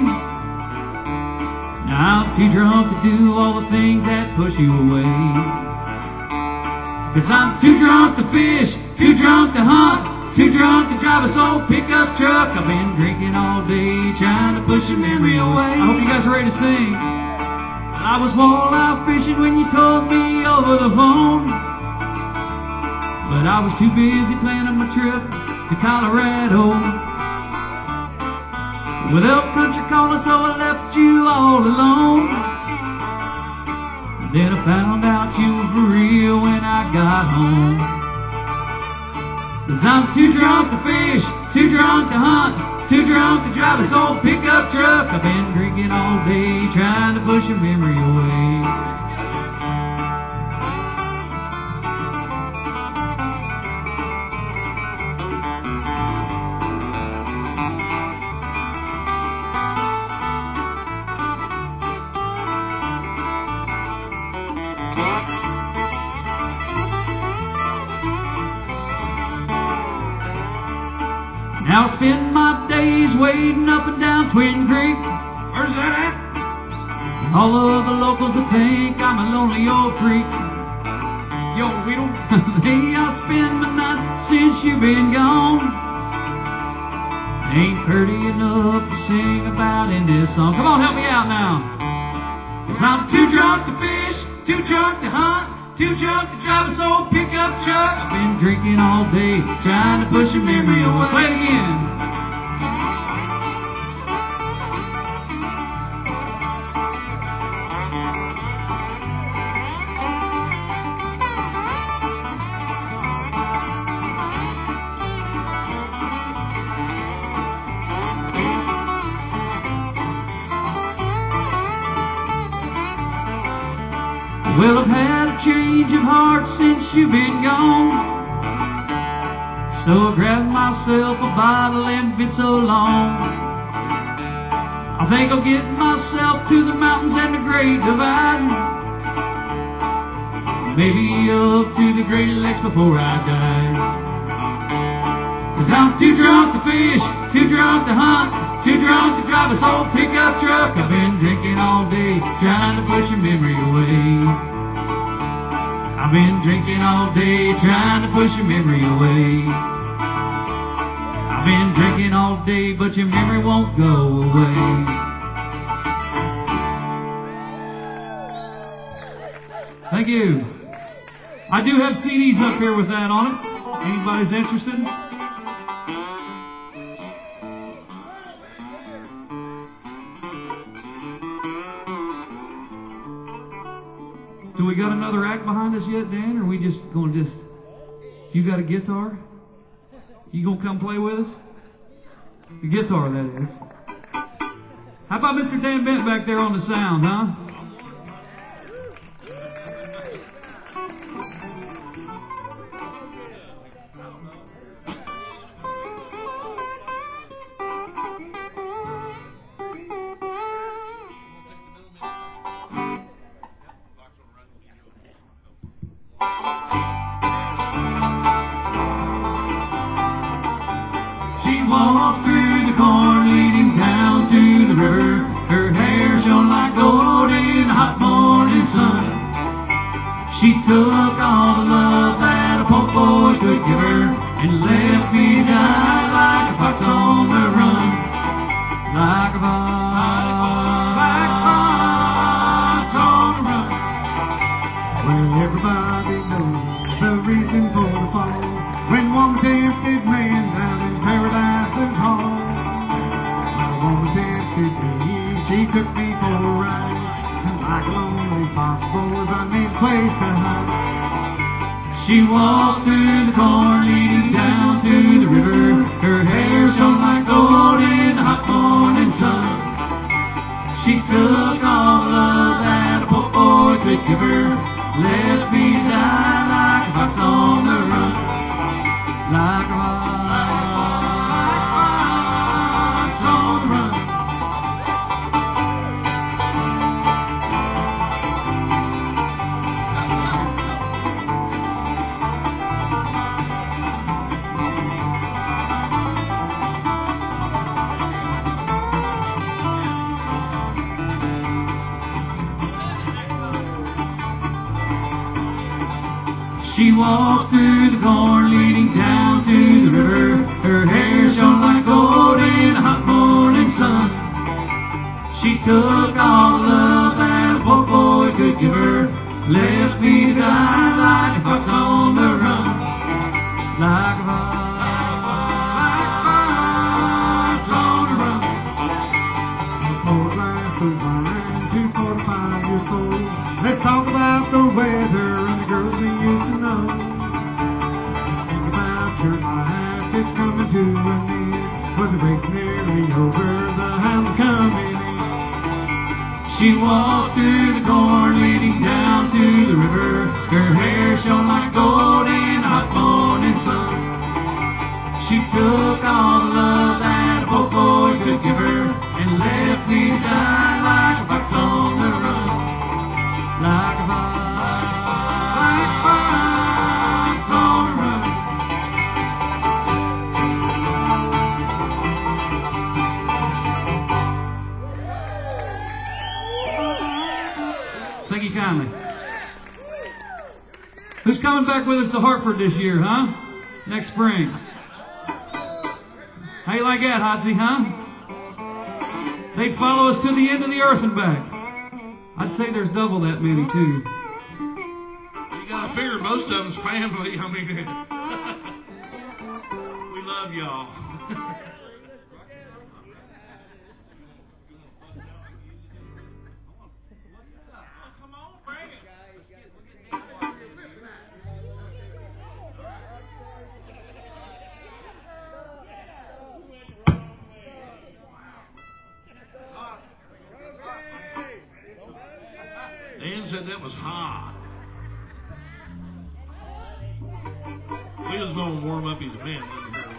Now I'm too drunk to do all the things that push you away. 'Cause I'm too drunk to fish, too drunk to hunt, too drunk to drive a old pickup truck. I've been drinking all day, trying to push a memory away. I hope you guys are ready to sing. I was walleye fishing when you told me over the phone, but I was too busy planning my trip to Colorado. With Elk Country calling, so I left you all alone. Then I found out you were for real when I got home. 'Cause I'm too drunk to fish, too drunk to hunt, too drunk to drive this old pickup truck. I've been drinking all day, trying to push a memory away. Now I spend my days wading up and down Twin Creek. Where's that at? All of the locals that think I'm a lonely old freak. Yo, Weedle. Hey, I spend my night since you've been gone. Ain't pretty enough to sing about in this song. Come on, help me out now. 'Cause I'm too drunk to fish, too drunk to hunt, too drunk to drive this old pickup truck. I've been drinking all day, trying to push a memory away. Play it again. Well, I've had a change of heart since you've been gone, so I grabbed myself a bottle and been so long. I think I'll get myself to the mountains and the Great Divide, maybe up to the Great Lakes before I die. 'Cause I'm too drunk to fish, too drunk to hunt, too drunk to drive this old pickup truck. I've been drinking all day, trying to push a memory away. I've been drinking all day, trying to push your memory away. I've been drinking all day, but your memory won't go away. Thank you. I do have CDs up here with that on it. Anybody's interested? Do we got another act behind us yet, Dan? Or are we just going to you got a guitar? You going to come play with us? The guitar, that is. How about Mr. Dan Bent back there on the sound, huh? Walked through the corn leading down to the river. Her hair shone like gold in the hot morning sun. She took all the love that a poor boy could give her and left me die like a fox on the run. Like a fox on the run. Well, everybody knows the reason for the fall. When one tempted man down in Paradise's hall. Well, one tempted me, she took me for a ride. And like a lonely fox was I need a place to hide. She walks through the corn leading down to the river. Her hair shone like gold in the hot morning sun. She took all the love that a poor boy could give her, left me die like a fox on the run. Like a fox on the run. She walks through the corn leading down to the river. Her hair shone like gold in the hot morning sun. She took all the love that a poor boy could give her, left me to die like a fox on the run. Like a fox on the run. Port life so fine, 245 years old. Let's talk about the weather and the girls we used to know. Think about your life, it's coming to an end. When the race nearly over, the hounds coming in. She walked through the corn leading down to the river. Her hair shone like gold in the hot morning sun. She took all the love that a poor boy could give her and left me to die like a fox on the run. Like a fox on the run. Thank you kindly. Who's coming back with us to Hartford this year, huh? Next spring. How you like that, Hotsy, huh? They'd follow us to the end of the earth and back. I'd say there's double that many, too. You gotta figure most of them's family. I mean, we love y'all. Come on, bring it. Dan said that was hot. We was going to warm up his men in here a little bit.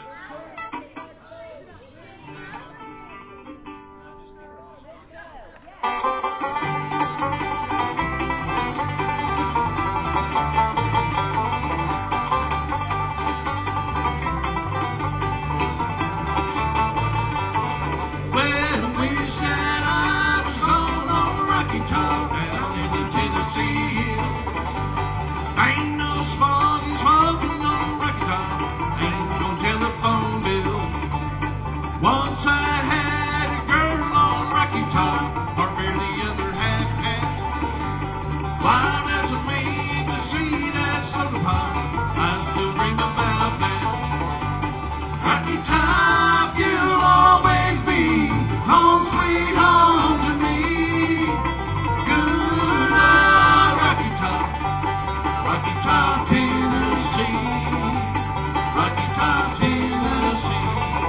Well, we said I was on a rocky top down in the Tennessee. Ain't no smoking, smoking on a rocky top. Ain't no telephone bill. Once I had a girl on rocky top, or barely under half half. Wild as a mean to see that soda pop. I still dream about that. Rocky top, you'll always be home sweet home to me. Good old Rocky Top, Tennessee. Rocky Top, Tennessee.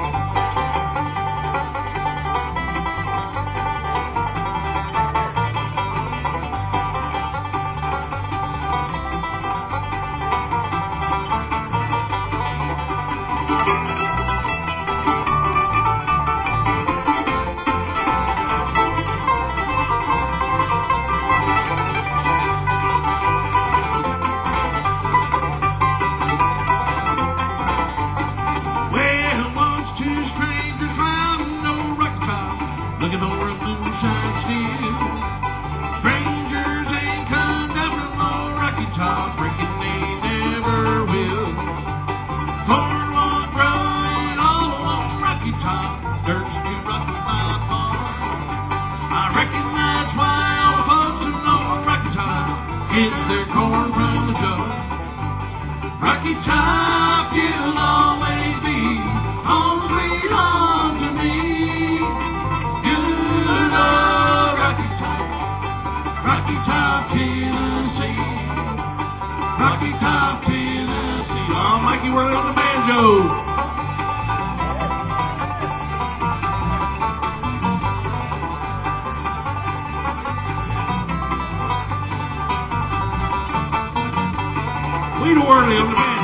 Well, once two strangers found an old Rocky Top, looking over a moonshine still. Strangers ain't come down from old Rocky Top, reckon they never will. Cornwall growing all along Rocky Top, dirt's too rocky by far. I reckon that's why all the folks in old Rocky Top get their corn from the jar. Rocky Top, you'll always be home sweet home to me. Good old Rocky Top, Tennessee. Rocky Top, Tennessee. Oh, Mikey Worley on the banjo. Wade Worley on the banjo.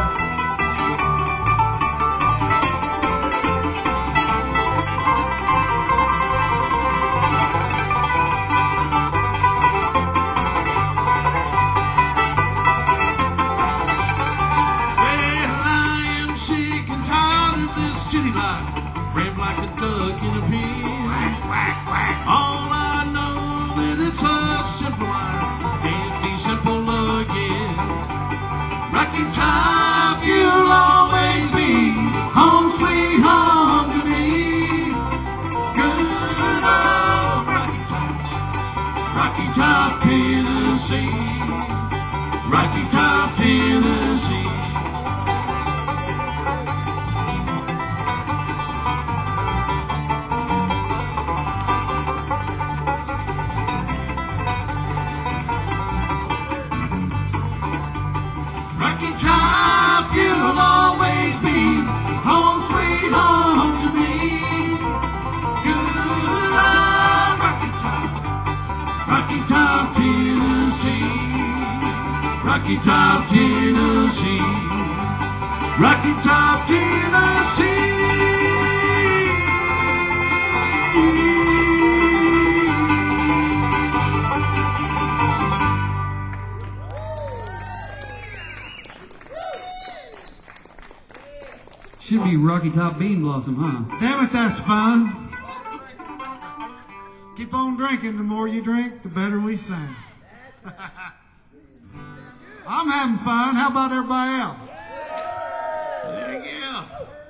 City life, ran like a duck in a pen. Whack, whack, whack. All I know that it's a simple life, can't be simple again. Top, you'll always be home sweet home to me. Good old Rocky Top, Tennessee. Rocky Top, Tennessee. Rocky Top, you'll always be home sweet home to me. Good old Rocky Top, Tennessee. Rocky Top, Tennessee. Rocky Top, Tennessee. Should be Rocky Top Bean Blossom, huh? Damn it, that's fun. Keep on drinking. The more you drink, the better we sing. I'm having fun. How about everybody else? Yeah.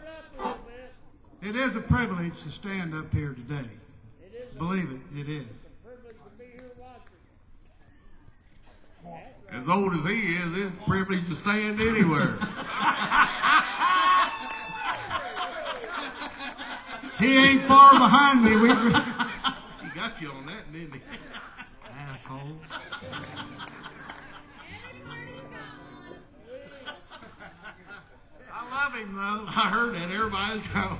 It is a privilege to stand up here today. Believe it, it is. As old as he is, it's a privilege to stand anywhere. He ain't far behind me. He got you on that, didn't he? Asshole. I love him, though. I heard that. Everybody's going.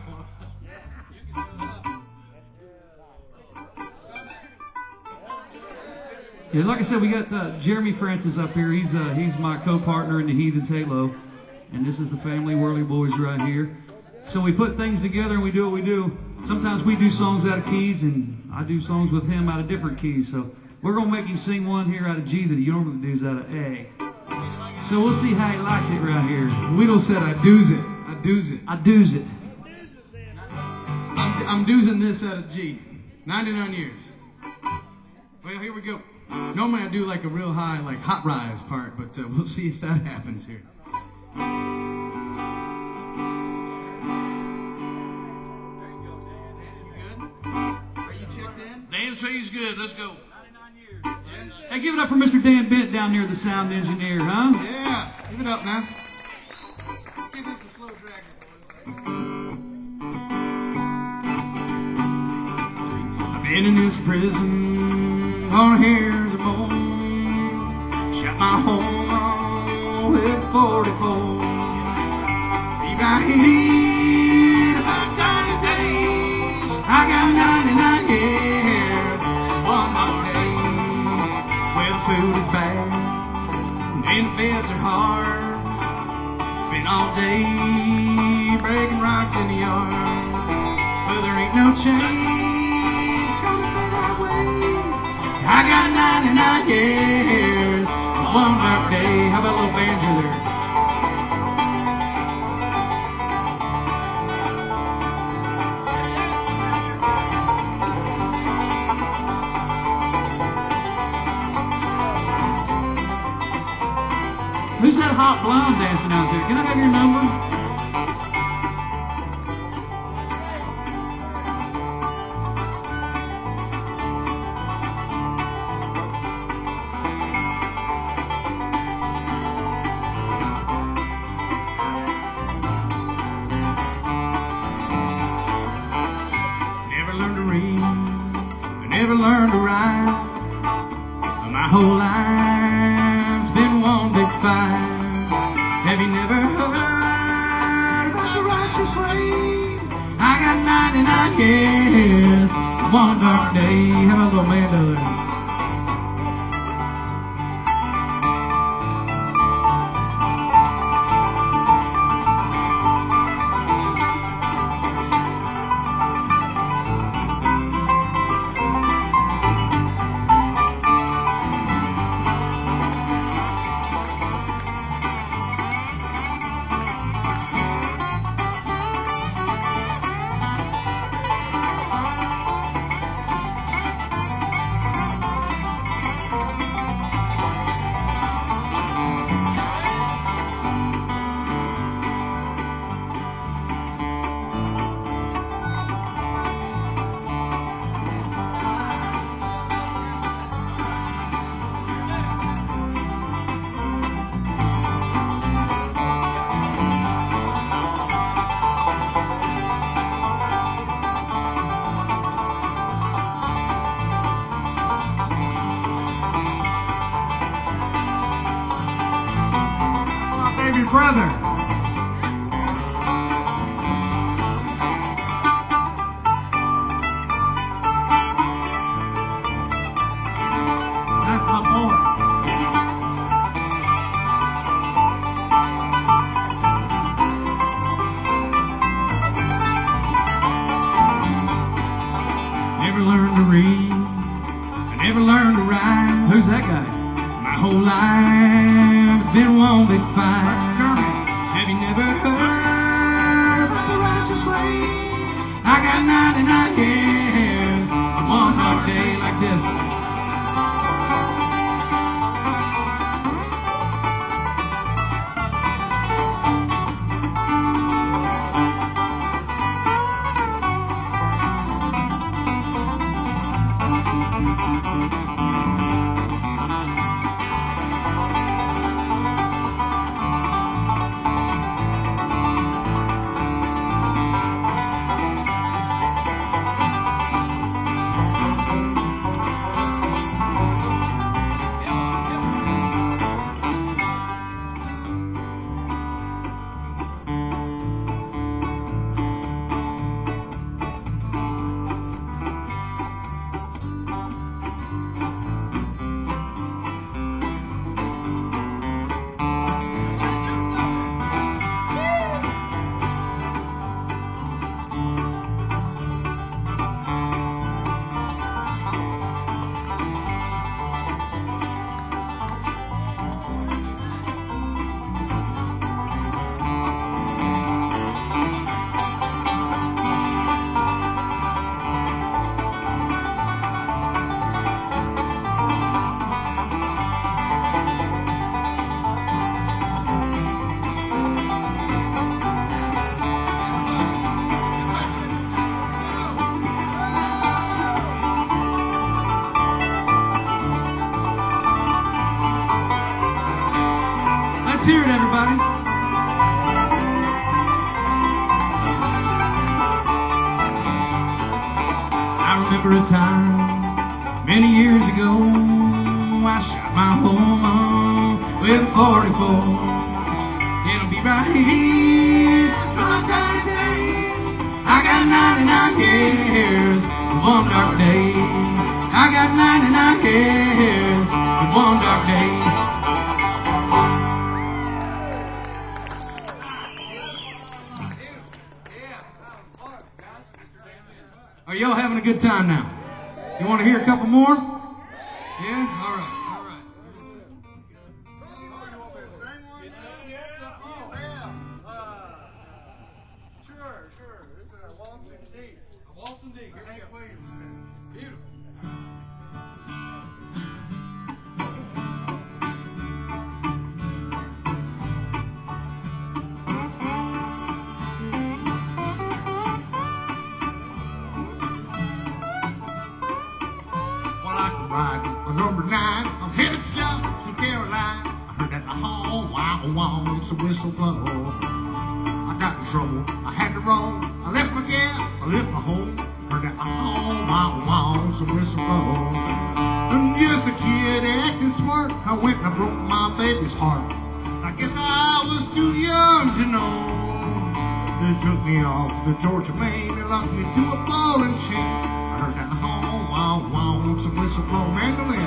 Yeah, like I said, we got Jeremy Francis up here. He's my co-partner in the Heathens Halo, and this is the family Whirly Boys right here. So we put things together and we do what we do. Sometimes we do songs out of keys, and I do songs with him out of different keys. So we're gonna make him sing one here out of G that he normally does out of A. So we'll see how he likes it right here. Weedle said, I doos it. I doos it. I do's it. I'm doozing this out of G. 99 years. Well, here we go. Normally I do like a real high, like hot rise part, but we'll see if that happens here. Dan says he's good. Let's go. Hey, give it up for Mr. Dan Bent down there, the sound engineer, huh? Yeah, give it up now. Let's give this a slow drag. I've been in this prison for years or more. Shut my home on with 44. Be right here about tiny days. I got 99 years, one more day. Well, the food is bad, and the beds are hard. Spent all day breaking rocks in the yard. But there ain't no change, gonna stay that way. I got 99 years, one more day. How about a little banjo there? Who's that hot blonde dancing out there? Can I have your number? Never learned to read, I never learned to write. My whole life's been one big fight. Have you never heard about the righteous way? I got 99 years, one dark day. How about a little Mando there? brother. That's my boy. Never learned to read. I never learned to write. Who's that guy? My whole life it's been one big fight. Have you never heard about the righteous way? I got 99 years, one hard day like this. Let's hear it, everybody. I remember a time many years ago I shot my home with a 44. It'll be right here for my tiny days. I got 99 years and one dark day. I got 99 years and one dark day. Are y'all having a good time now? You want to hear a couple more? Yeah? All right. All right. Sure. It's a waltzing D. A waltzing D. Here we go. Beautiful. Number 9, I'm headed south to Carolina. I heard that the hall, wow, it's a whistle blow. I got in trouble, I had to roll. I left my gal, I left my home. Heard that the hall, wow, it's a whistle blow. I'm just a kid acting smart. I went and I broke my baby's heart. I guess I was too young to know. They took me off the Georgia Main and locked me to a ball and chain. I heard that the hall, wow, it's a whistle blow mandolin.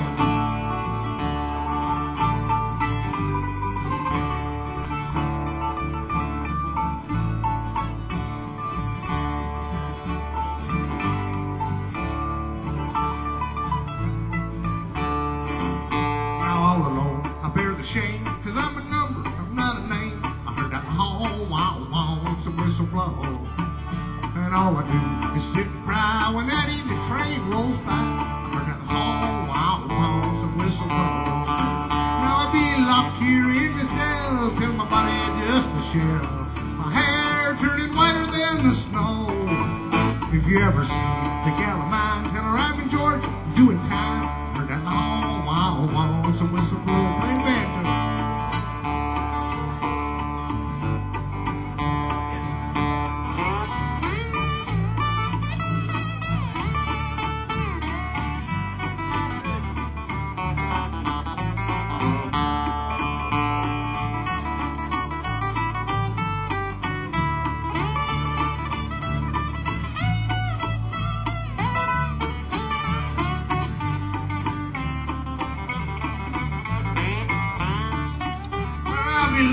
Shame, cause I'm a number, I'm not a name. I heard that wow, it's a whistle blow. And all I do is sit and cry when that evening train rolls by. I heard that wow, it's a whistle blow. Now I'd be locked here in the cell till my body just a shell. My hair turning whiter than the snow. If you ever see the gal of mine, tell her I'm in Georgia doing time. I heard that wow, it's a whistle blow. Playing banjo.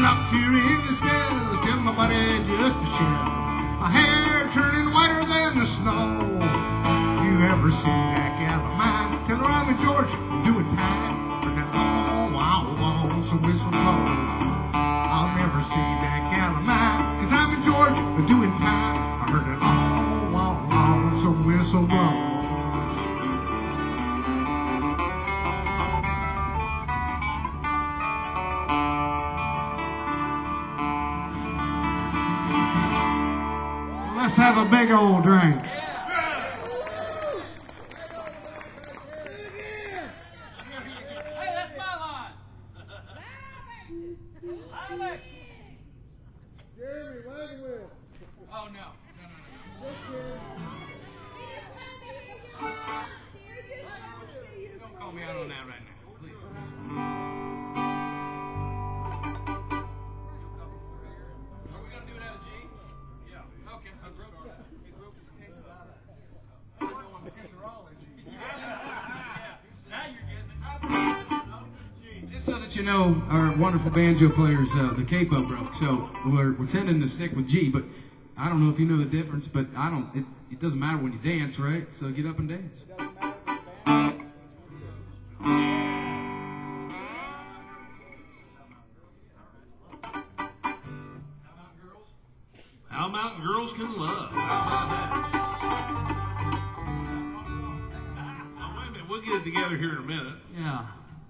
locked here in the cell, tell my body just a shell. My hair turning whiter than the snow. You ever seen that gal of mine? Tell her I'm in Georgia doing time. But that so whistle blow. I'll never see that gal of mine, 'cause I'm in Georgia doing time. I heard it all, so whistle blow. Let's have a big old drink. Hey, that's my line. Alex. Jeremy, wagon wheel. Oh no. Just kidding. Don't call me out on that right now, please. Are we gonna do it out of G? Yeah. Okay. I broke his case. Now you're getting it. Just so that you know, our wonderful banjo players, the capo broke, so we're tending to stick with G. But I don't know if you know the difference, but I don't. It doesn't matter when you dance, right? So get up and dance. How Mountain Girls Can Love. Now, wait a minute, we'll get it together here in a minute. Yeah.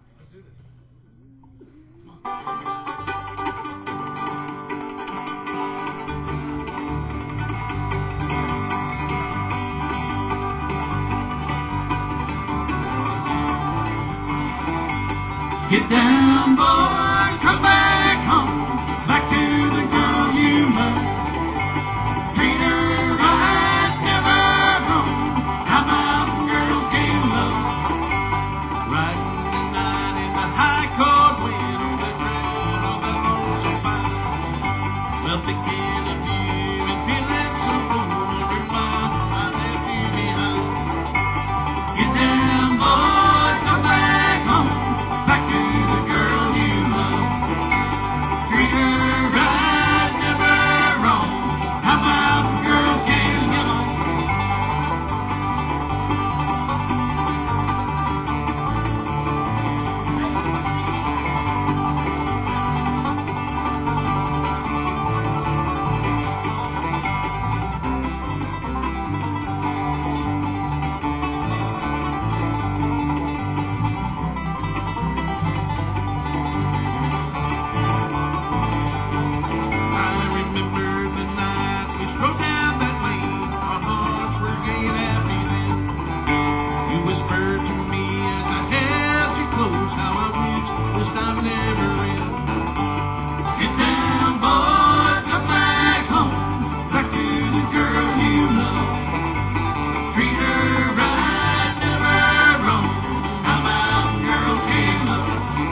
Get down, boy, come back home, back to the girl you love. Treat her right, never wrong. How mountain girls can love. Riding the night in the high cold wind on the trail of that lonesome pine. Well, thinking of you and feeling so cold, every mile I left you behind. Get down, boys, come back home, back to the girl you love. Treat her right, never wrong. How mountain girls can love. I remember the night we strode down that lane. Our hearts were gay and happy then. You whispered to me as I held you close how I wish this time never end. Get down, boys, come back home, back to the girl you love. Treat her right, never wrong. How mountain girls can love.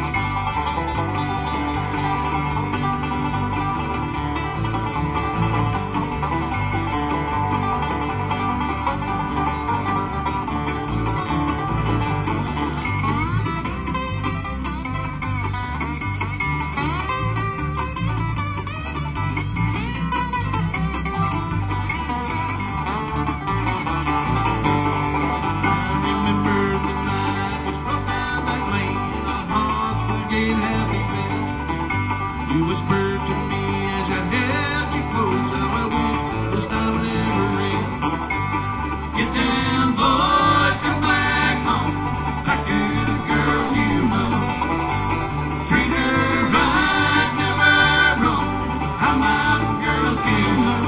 I remember the night we strode down that lane. Our hearts were gay and happy then. You whispered to me as I held you close how I wish this time never end. Get down, boys, come back home, back to the girl you love. Treat her right, never wrong. How mountain girls can love.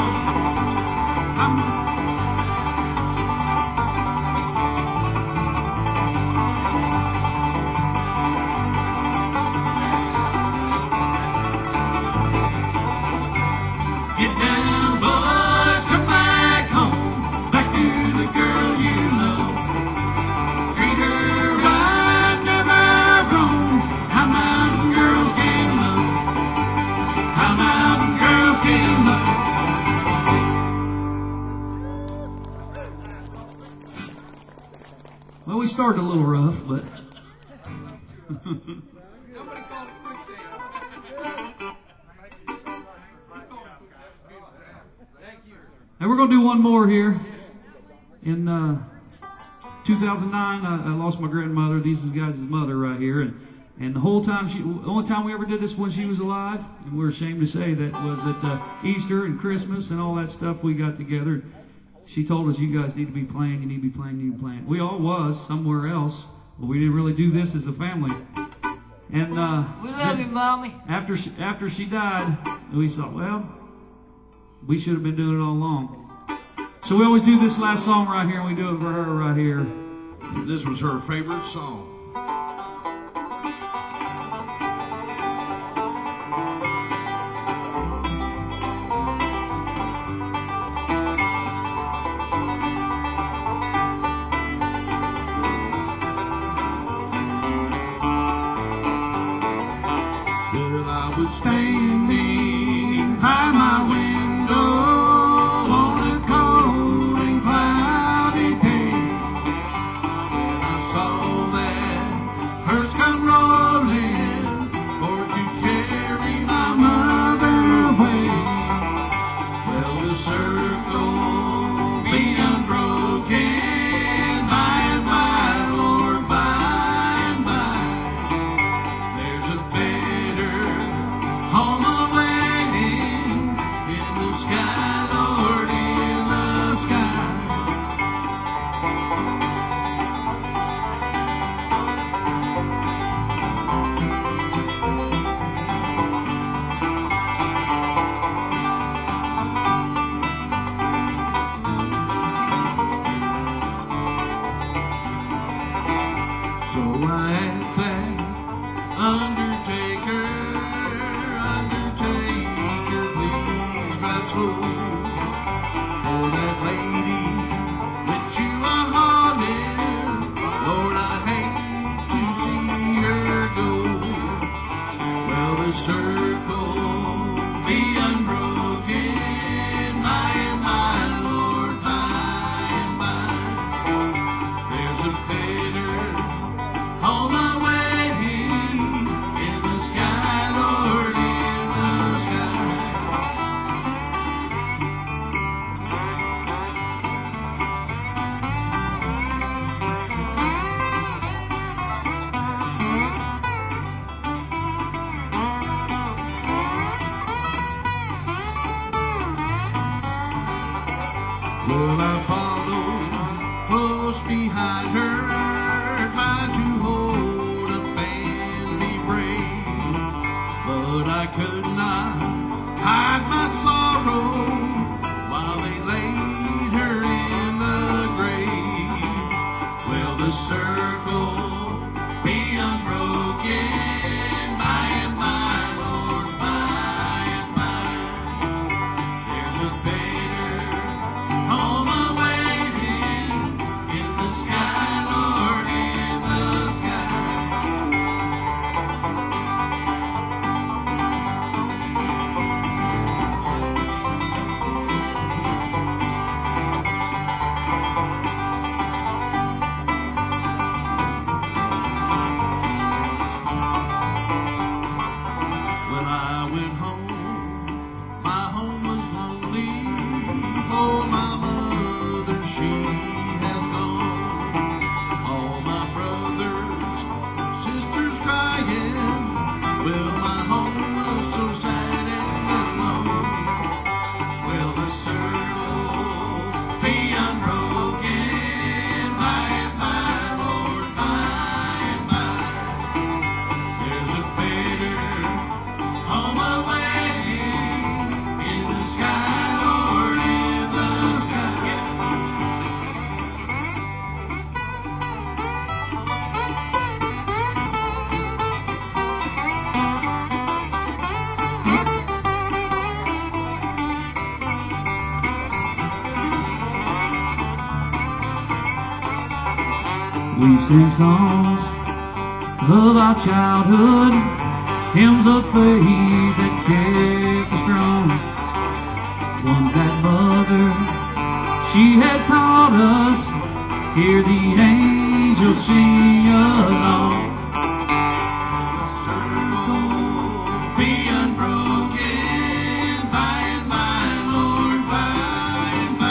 Get down, boys, come back home, back to the girl you love. Treat her right, never wrong. How mountain girls can love. How mountain girls can love. Well, we started a little rough, but Somebody called it quicksand. And we're going to do one more here. In 2009, I lost my grandmother. These is guys' mother right here. And the whole time, the only time we ever did this when she was alive, and we're ashamed to say that was at Easter and Christmas and all that stuff we got together. She told us, you guys need to be playing, you need to be playing, you need to be playing. We all was somewhere else, but we didn't really do this as a family. And We love you, Mommy. after she died, we thought, well, we should have been doing it all along. So we always do this last song right here, and we do it for her right here. This was her favorite song. Well, I was standing by my window on a cold and cloudy day, and I saw that hearse come rolling for to carry my mother away. Well, the circle be unbroken by and by, Lord, by and by. There's a better home awaiting in the sky, Lord, in the sky. So I asked that undertaker, please ride slow for that lady that you are haunting. Lord, I hate to see her go. Well, the circle be unbroken by and by, Lord, by and by. There's a better home awaiting in the sky, Lord, in the sky. Well, I followed close behind her, trying to hold up and be brave, but I could not hide my sorrow while they laid her in the grave. Well, the circle be unbroken by and by, Lord, by and by. There's a better home awaiting in the sky, Lord, in the sky. When I went home, my home was lonely. Oh, my mother, she has gone. All my brothers, sisters crying. Well, my home was so sad and alone. Well, the circle be unbroken by and by, Lord, by and by. There's a better home awaiting in the sky, Lord, in the sky. We sing songs of our childhood, hymns of faith that kept us strong. Ones that mother, she had taught us, hear the angels sing along. The circle be unbroken by and by, Lord, by and by.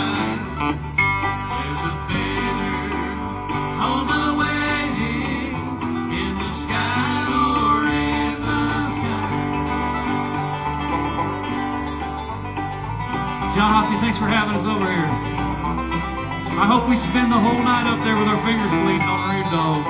Posse. Thanks for having us over here. I hope we spend the whole night up there with our fingers bleeding on Rude Dog.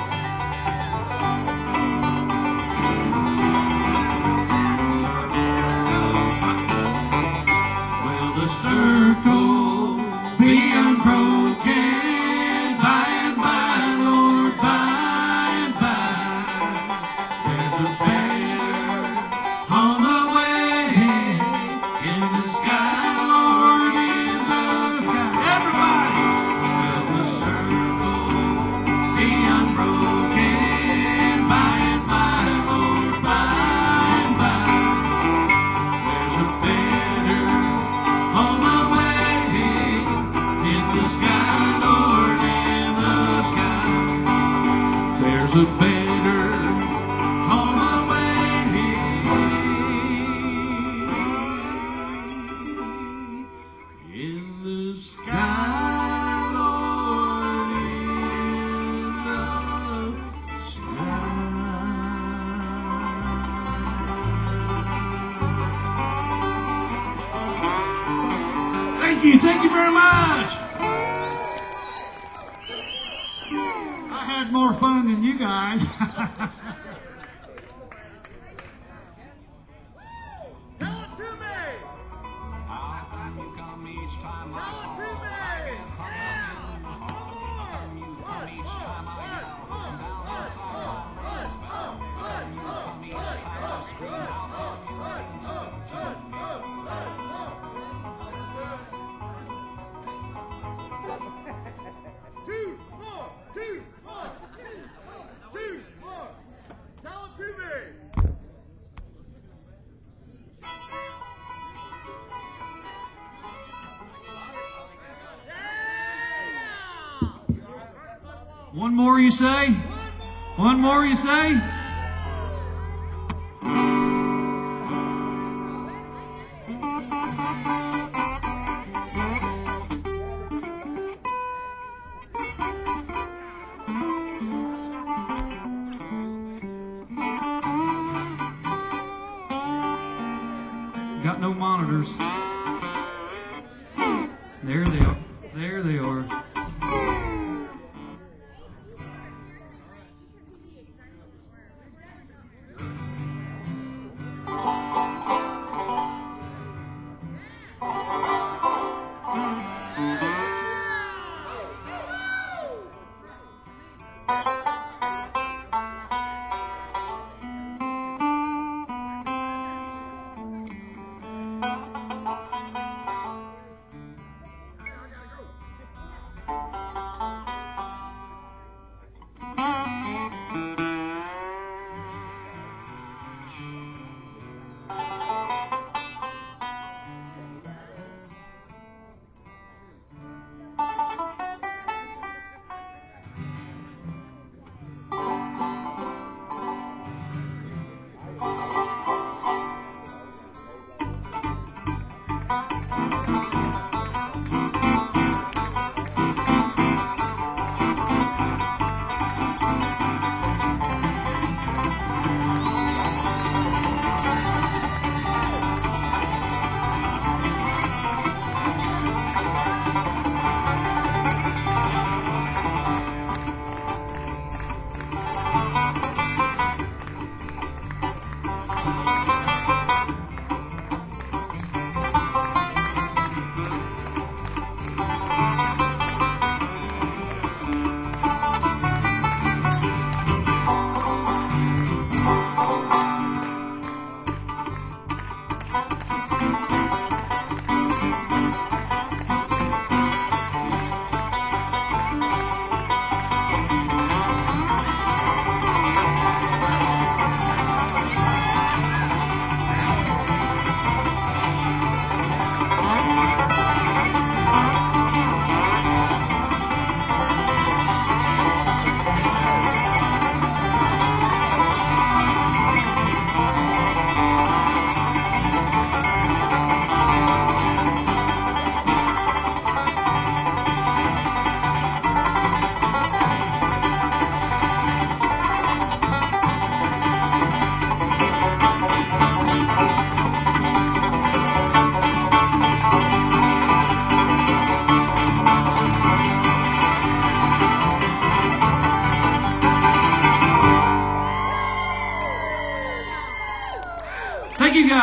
Will the circle be unbroken by and by, Lord, by and by? There's a better on the way in the sky, Lord, in the sky. Everybody! Will the circle be unbroken by and by, Lord, by and by? There's a better on the way in the sky, Lord, in the sky. There's a better on the way in the sky, Lord, in the sky. Thank you very much. I had more fun than you guys. Tell it to me! You come each time I Tell it to me! you come each time I yell down the sidewalk Roosevelt. You come each time I scream out Two, more! Two, more! Two, more! Tell it to me! Yeah! One more, you say? One more, you say? Got no monitors. There they are. There they are.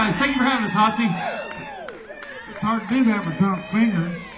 guys. Thank you for having us, Hotsy. It's hard to do that with drunk finger.